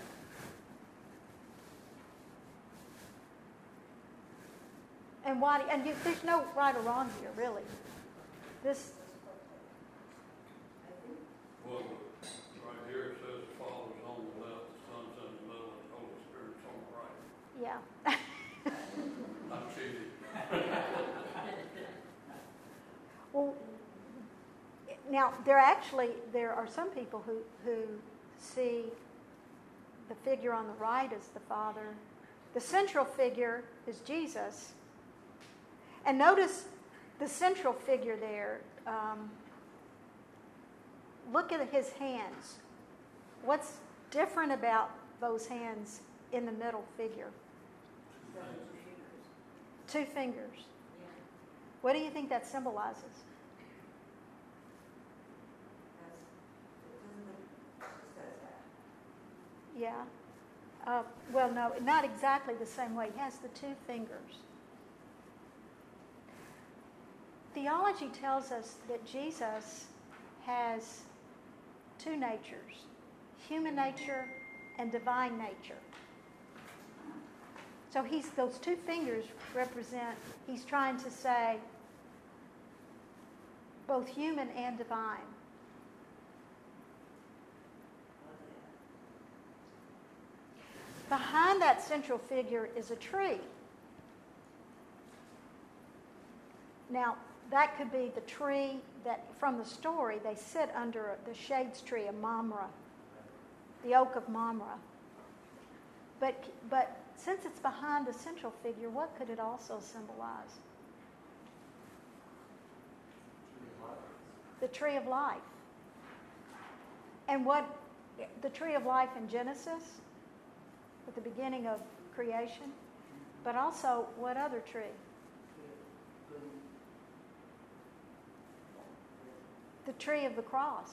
And why? Do, and you, there's no right or wrong here, really. This. Well, right here it says the Father's on the left, the Son's in the middle, and the Holy Spirit's on the right. Yeah. I'm cheating. Well, now there actually there are some people who who see the figure on the right as the Father. The central figure is Jesus. And notice the central figure there. Um, look at his hands. What's different about those hands in the middle figure? Two fingers. What do you think that symbolizes? Yeah. Uh, well, no, not exactly the same way. He has the two fingers. Theology tells us that Jesus has two natures, human nature and divine nature. So he's those two fingers represent, he's trying to say both human and divine. Behind that central figure is a tree. Now, that could be the tree that, from the story, they sit under the shades tree of Mamre, the oak of Mamre. But, but since it's behind the central figure, what could it also symbolize? The tree of life. And what, the tree of life in Genesis, at the beginning of creation, but also what other tree? The tree of the cross.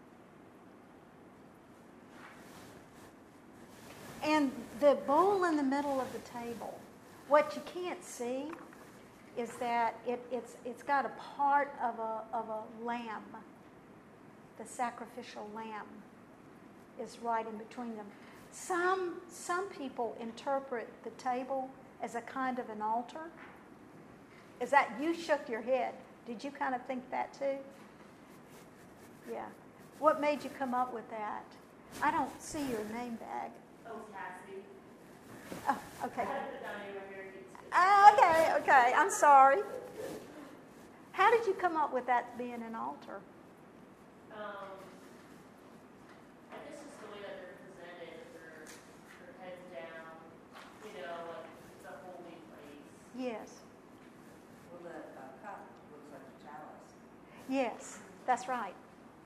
And the bowl in the middle of the table, what you can't see is that it, it's, it's got a part of a, of a lamb. The sacrificial lamb is right in between them. Some, some people interpret the table as a kind of an altar. Is that, you shook your head. Did you kind of think that too? Yeah. What made you come up with that? I don't see your name tag. Oh, Cassie. Oh, okay. I had to put down your heritage. Ah, okay, okay. I'm sorry. How did you come up with that being an altar? Um, I guess it's the way that they're presented, their, their heads down, you know, like it's a holy place. Yes. Well, the uh, cup looks like a chalice. Yes, that's right.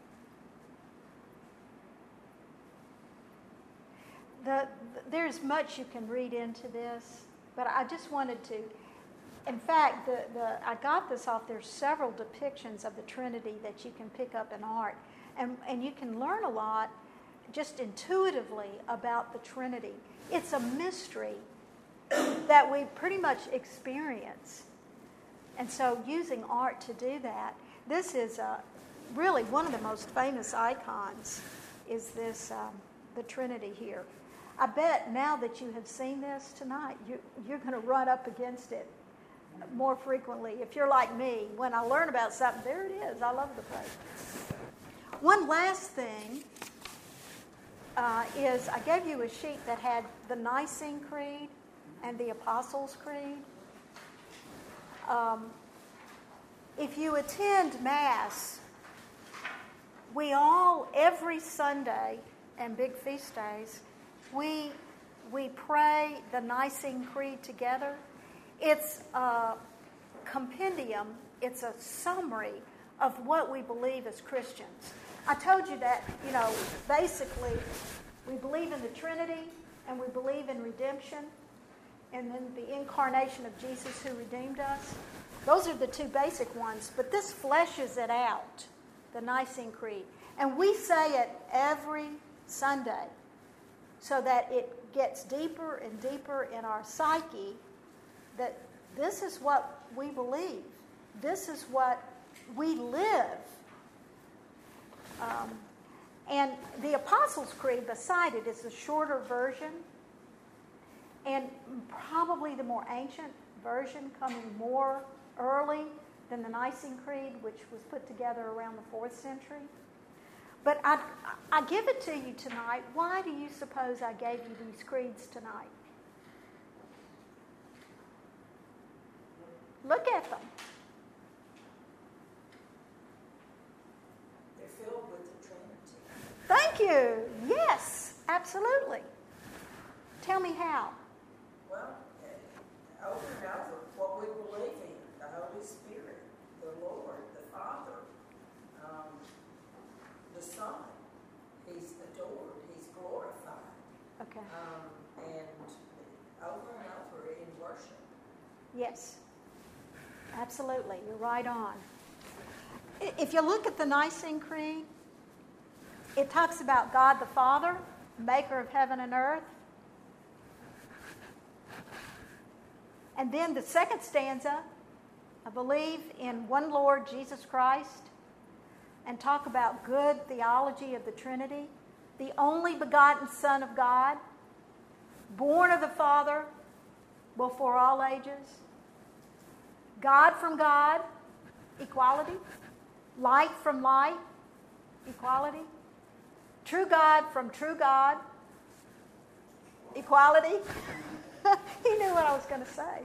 The, the, there's much you can read into this, but I just wanted to, in fact, the, the, I got this off, there's several depictions of the Trinity that you can pick up in art, and, and you can learn a lot just intuitively about the Trinity. It's a mystery that we pretty much experience, and so using art to do that, this is uh, really one of the most famous icons is this, um, the Trinity here. I bet now that you have seen this tonight, you, you're going to run up against it more frequently. If you're like me, when I learn about something, there it is. I love the place. One last thing uh, is I gave you a sheet that had the Nicene Creed and the Apostles' Creed. Um, if you attend Mass, we all, every Sunday and big feast days, We we pray the Nicene Creed together. It's a compendium, it's a summary of what we believe as Christians. I told you that, you know, basically we believe in the Trinity and we believe in redemption and then the incarnation of Jesus who redeemed us. Those are the two basic ones, but this fleshes it out, the Nicene Creed. And we say it every Sunday so that it gets deeper and deeper in our psyche that this is what we believe. This is what we live. Um, and the Apostles' Creed beside it is the shorter version and probably the more ancient version, coming more early than the Nicene Creed, which was put together around the fourth century. But I, I give it to you tonight. Why do you suppose I gave you these creeds tonight? Look at them. They're filled with the Trinity. Thank you. Yes, absolutely. Tell me how. Well, eh, over and over, what we believe in, the Holy Spirit, the Lord, the Father, um, the Son. He's adored, he's glorified. Okay. Um, and over and over in worship. Yes. Absolutely. You're right on. I- If you look at the Nicene Creed, it talks about God the Father, maker of heaven and earth. And then the second stanza, I believe in one Lord Jesus Christ, and talk about good theology of the Trinity, the only begotten Son of God, born of the Father before all ages, God from God, equality, light from light, equality, true God from true God, equality. He knew what I was going to say.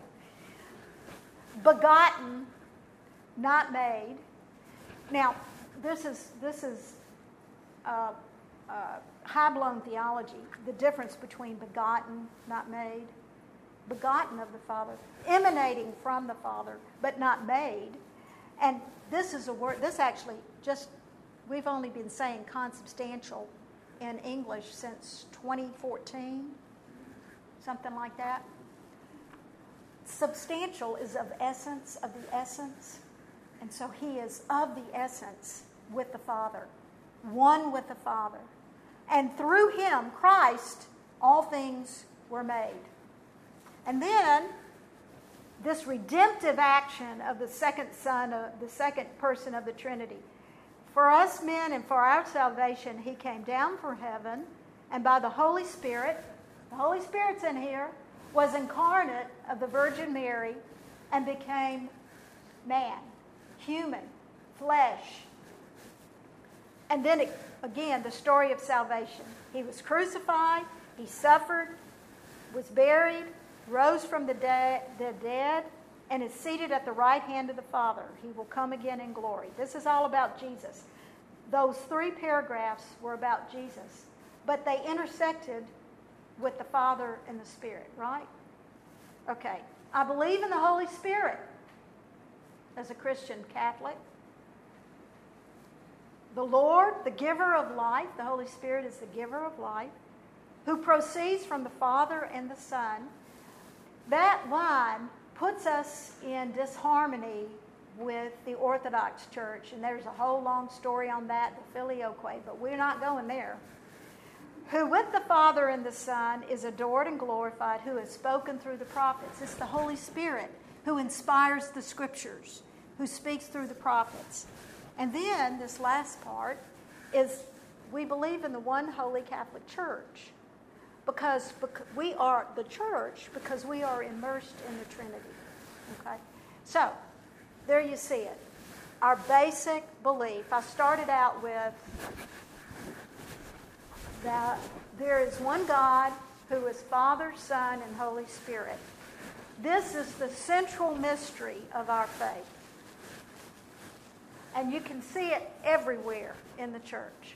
Begotten, not made. Now, this is this is uh, uh, high-blown theology. The difference between begotten, not made, begotten of the Father, emanating from the Father, but not made. And this is a word. This actually just we've only been saying consubstantial in English since twenty fourteen. Something like that. Substantial is of essence, of the essence. And so he is of the essence with the Father, one with the Father. And through him, Christ, all things were made. And then this redemptive action of the second Son, uh, the second person of the Trinity. For us men and for our salvation, he came down from heaven, and by the Holy Spirit, the Holy Spirit's in here, was incarnate of the Virgin Mary and became man, human, flesh. And then, it, again, the story of salvation. He was crucified, he suffered, was buried, rose from the, de- the dead, and is seated at the right hand of the Father. He will come again in glory. This is all about Jesus. Those three paragraphs were about Jesus, but they intersected with the Father and the Spirit, right? Okay. I believe in the Holy Spirit as a Christian Catholic. The Lord, the giver of life, the Holy Spirit is the giver of life, who proceeds from the Father and the Son. That line puts us in disharmony with the Orthodox Church, and there's a whole long story on that, the Filioque, but we're not going there. Who with the Father and the Son is adored and glorified, who has spoken through the prophets. It's the Holy Spirit who inspires the Scriptures, who speaks through the prophets. And then this last part is we believe in the one holy Catholic Church because, because we are the church because we are immersed in the Trinity. Okay? So, there you see it. Our basic belief. I started out with that there is one God who is Father, Son, and Holy Spirit. This is the central mystery of our faith. And you can see it everywhere in the church.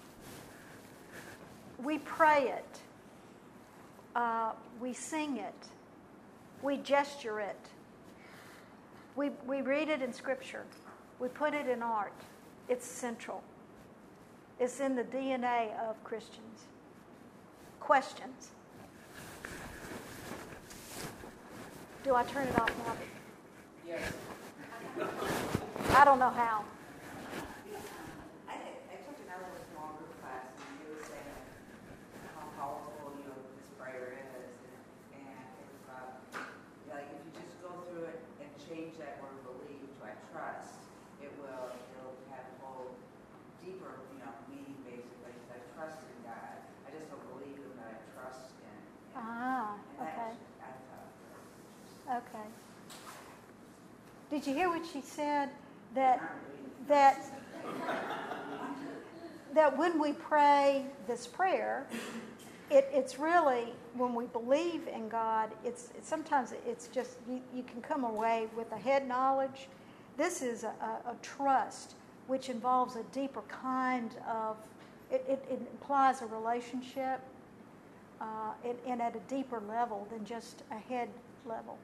We pray it. Uh, we sing it. We gesture it. We, we read it in Scripture. We put it in art. It's central. It's in the D N A of Christians. Questions? Do I turn it off now? Yes. I don't know how. I, I took another small Okay. Did you hear what she said? That that that when we pray this prayer, it, it's really when we believe in God. It's, it's sometimes it's just you, you can come away with a head knowledge. This is a, a, a trust which involves a deeper kind of. It, it, it implies a relationship, uh, and, and at a deeper level than just a head level.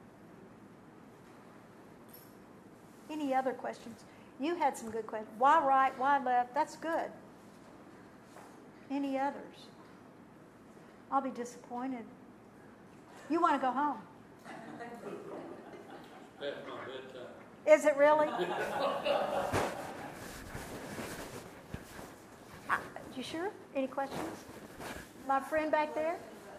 Any other questions? You had some good questions. Why right? Why left? That's good. Any others? I'll be disappointed. You want to go home? That's my bedtime. Is it really? Uh, you sure? Any questions? My friend back there?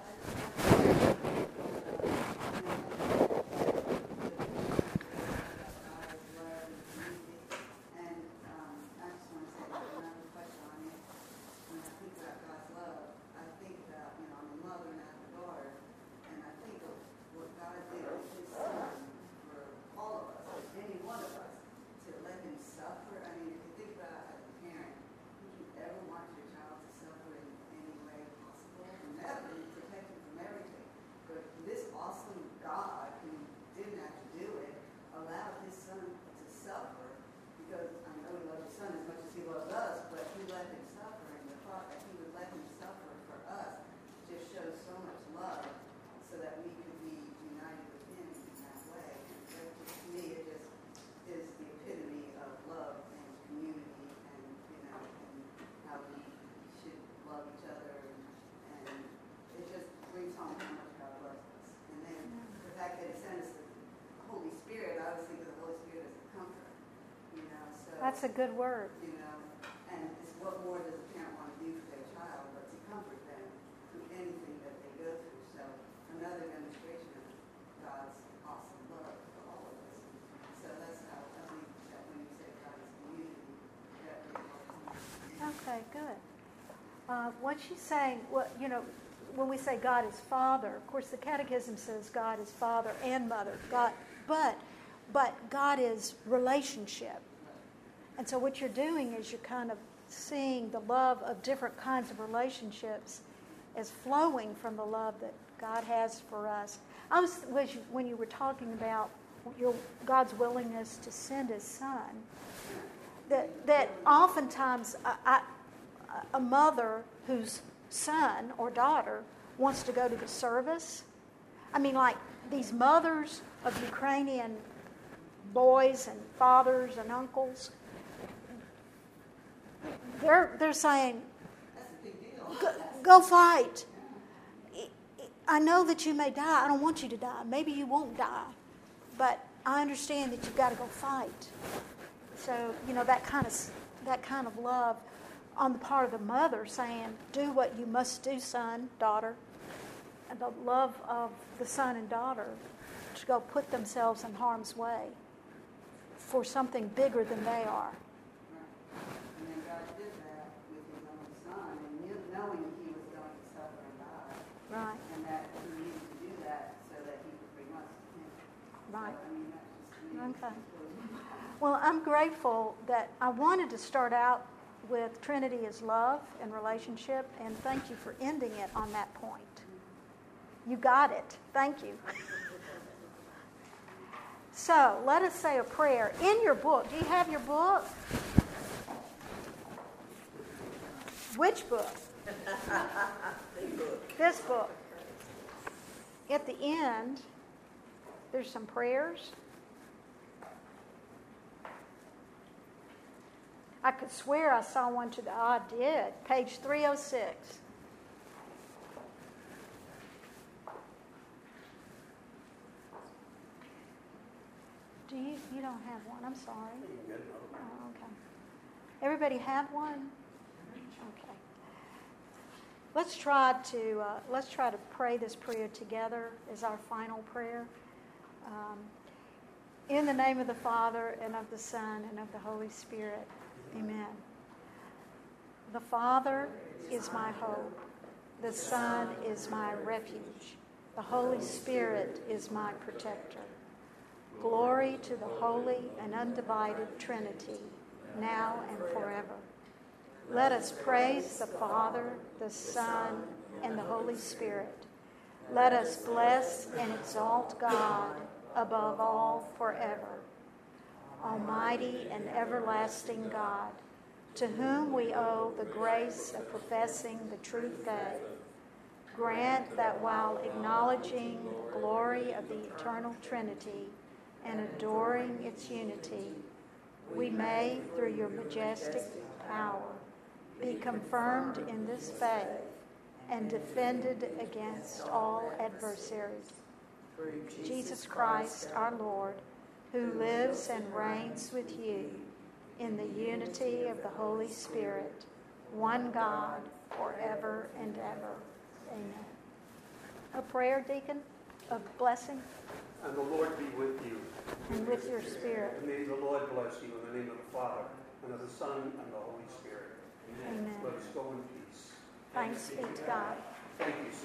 And um, I just want to say another question on it. When I think about God's love, I think about, you know, I'm a mother and I have a daughter, and I think of what God did with His Son for all of us, any one of us, to let Him suffer. I mean, if you think about it as a parent, would you ever want your child to suffer in any way possible? Never. You protect him from everything. But this awesome God, who didn't have to do it, allowed His Son to suffer, because I know He loved His Son as much as He loved us, but He let Him suffer, and the thought that He would let Him suffer for us just shows so much love, so that we could be united with Him in that way. And so just, to me, it just is the epitome of love and community, and you know, and how we should love each other, and, and it just brings home how much God loves us. And then the fact that He sent us the Holy Spirit, I always think of the Holy Spirit as a comforter. You know, so That's a good word. you know, and it's what more does a parent want to do for their child but to comfort them through anything that they go through. So another demonstration of God's awesome love for all of us. So that's how I think that when you say God's community, that really helps. Okay, good. Uh, what she's saying, what you know, when we say God is Father, of course the Catechism says God is Father and Mother. God, but but God is relationship. And so what you're doing is you're kind of seeing the love of different kinds of relationships as flowing from the love that God has for us. I was, was you, when you were talking about your God's willingness to send His Son, that that oftentimes a, a, a mother whose son or daughter wants to go to the service. I mean, like these mothers of Ukrainian boys and fathers and uncles, they're they're saying, go, go fight. I know that you may die. I don't want you to die. Maybe you won't die, but I understand that you've got to go fight. So you know that kind of that kind of love on the part of the mother, saying, "Do what you must do, son, daughter," and the love of the son and daughter to go put themselves in harm's way for something bigger than they are. And then God did that with His own Son, and knew, knowing He was going to suffer and die, Right, and that He needed to do that so that He could bring us to Him. right. So, I mean, that's just to me. Okay. Well, I'm grateful that I wanted to start out with Trinity is love and relationship, and thank you for ending it on that point. You got it. Thank you. So, let us say a prayer. In your book, do you have your book? Which book? This book. At the end, there's some prayers. I could swear I saw one to the, I did. Page three oh six. Do you, you don't have one, I'm sorry. Oh, okay. Everybody have one? Okay. Let's try to, uh, let's try to pray this prayer together as our final prayer. Um, in the name of the Father, and of the Son, and of the Holy Spirit. Amen. The Father is my hope. The Son is my refuge. The Holy Spirit is my protector. Glory to the holy and undivided Trinity, now and forever. Let us praise the Father, the Son, and the Holy Spirit. Let us bless and exalt God above all forever. Almighty and everlasting God, to whom we owe the grace of professing the true faith, grant that while acknowledging the glory of the eternal Trinity and adoring its unity, we may, through your majestic power, be confirmed in this faith and defended against all adversaries. Through Jesus Christ our Lord, who lives and reigns with you in the unity of the Holy Spirit, one God, forever and ever. Amen. A prayer, Deacon, of blessing. And the Lord be with you. And with your spirit. And may the Lord bless you in the name of the Father, and of the Son, and the Holy Spirit. Amen. Let us go in peace. Thanks be to God. Thank you, sir.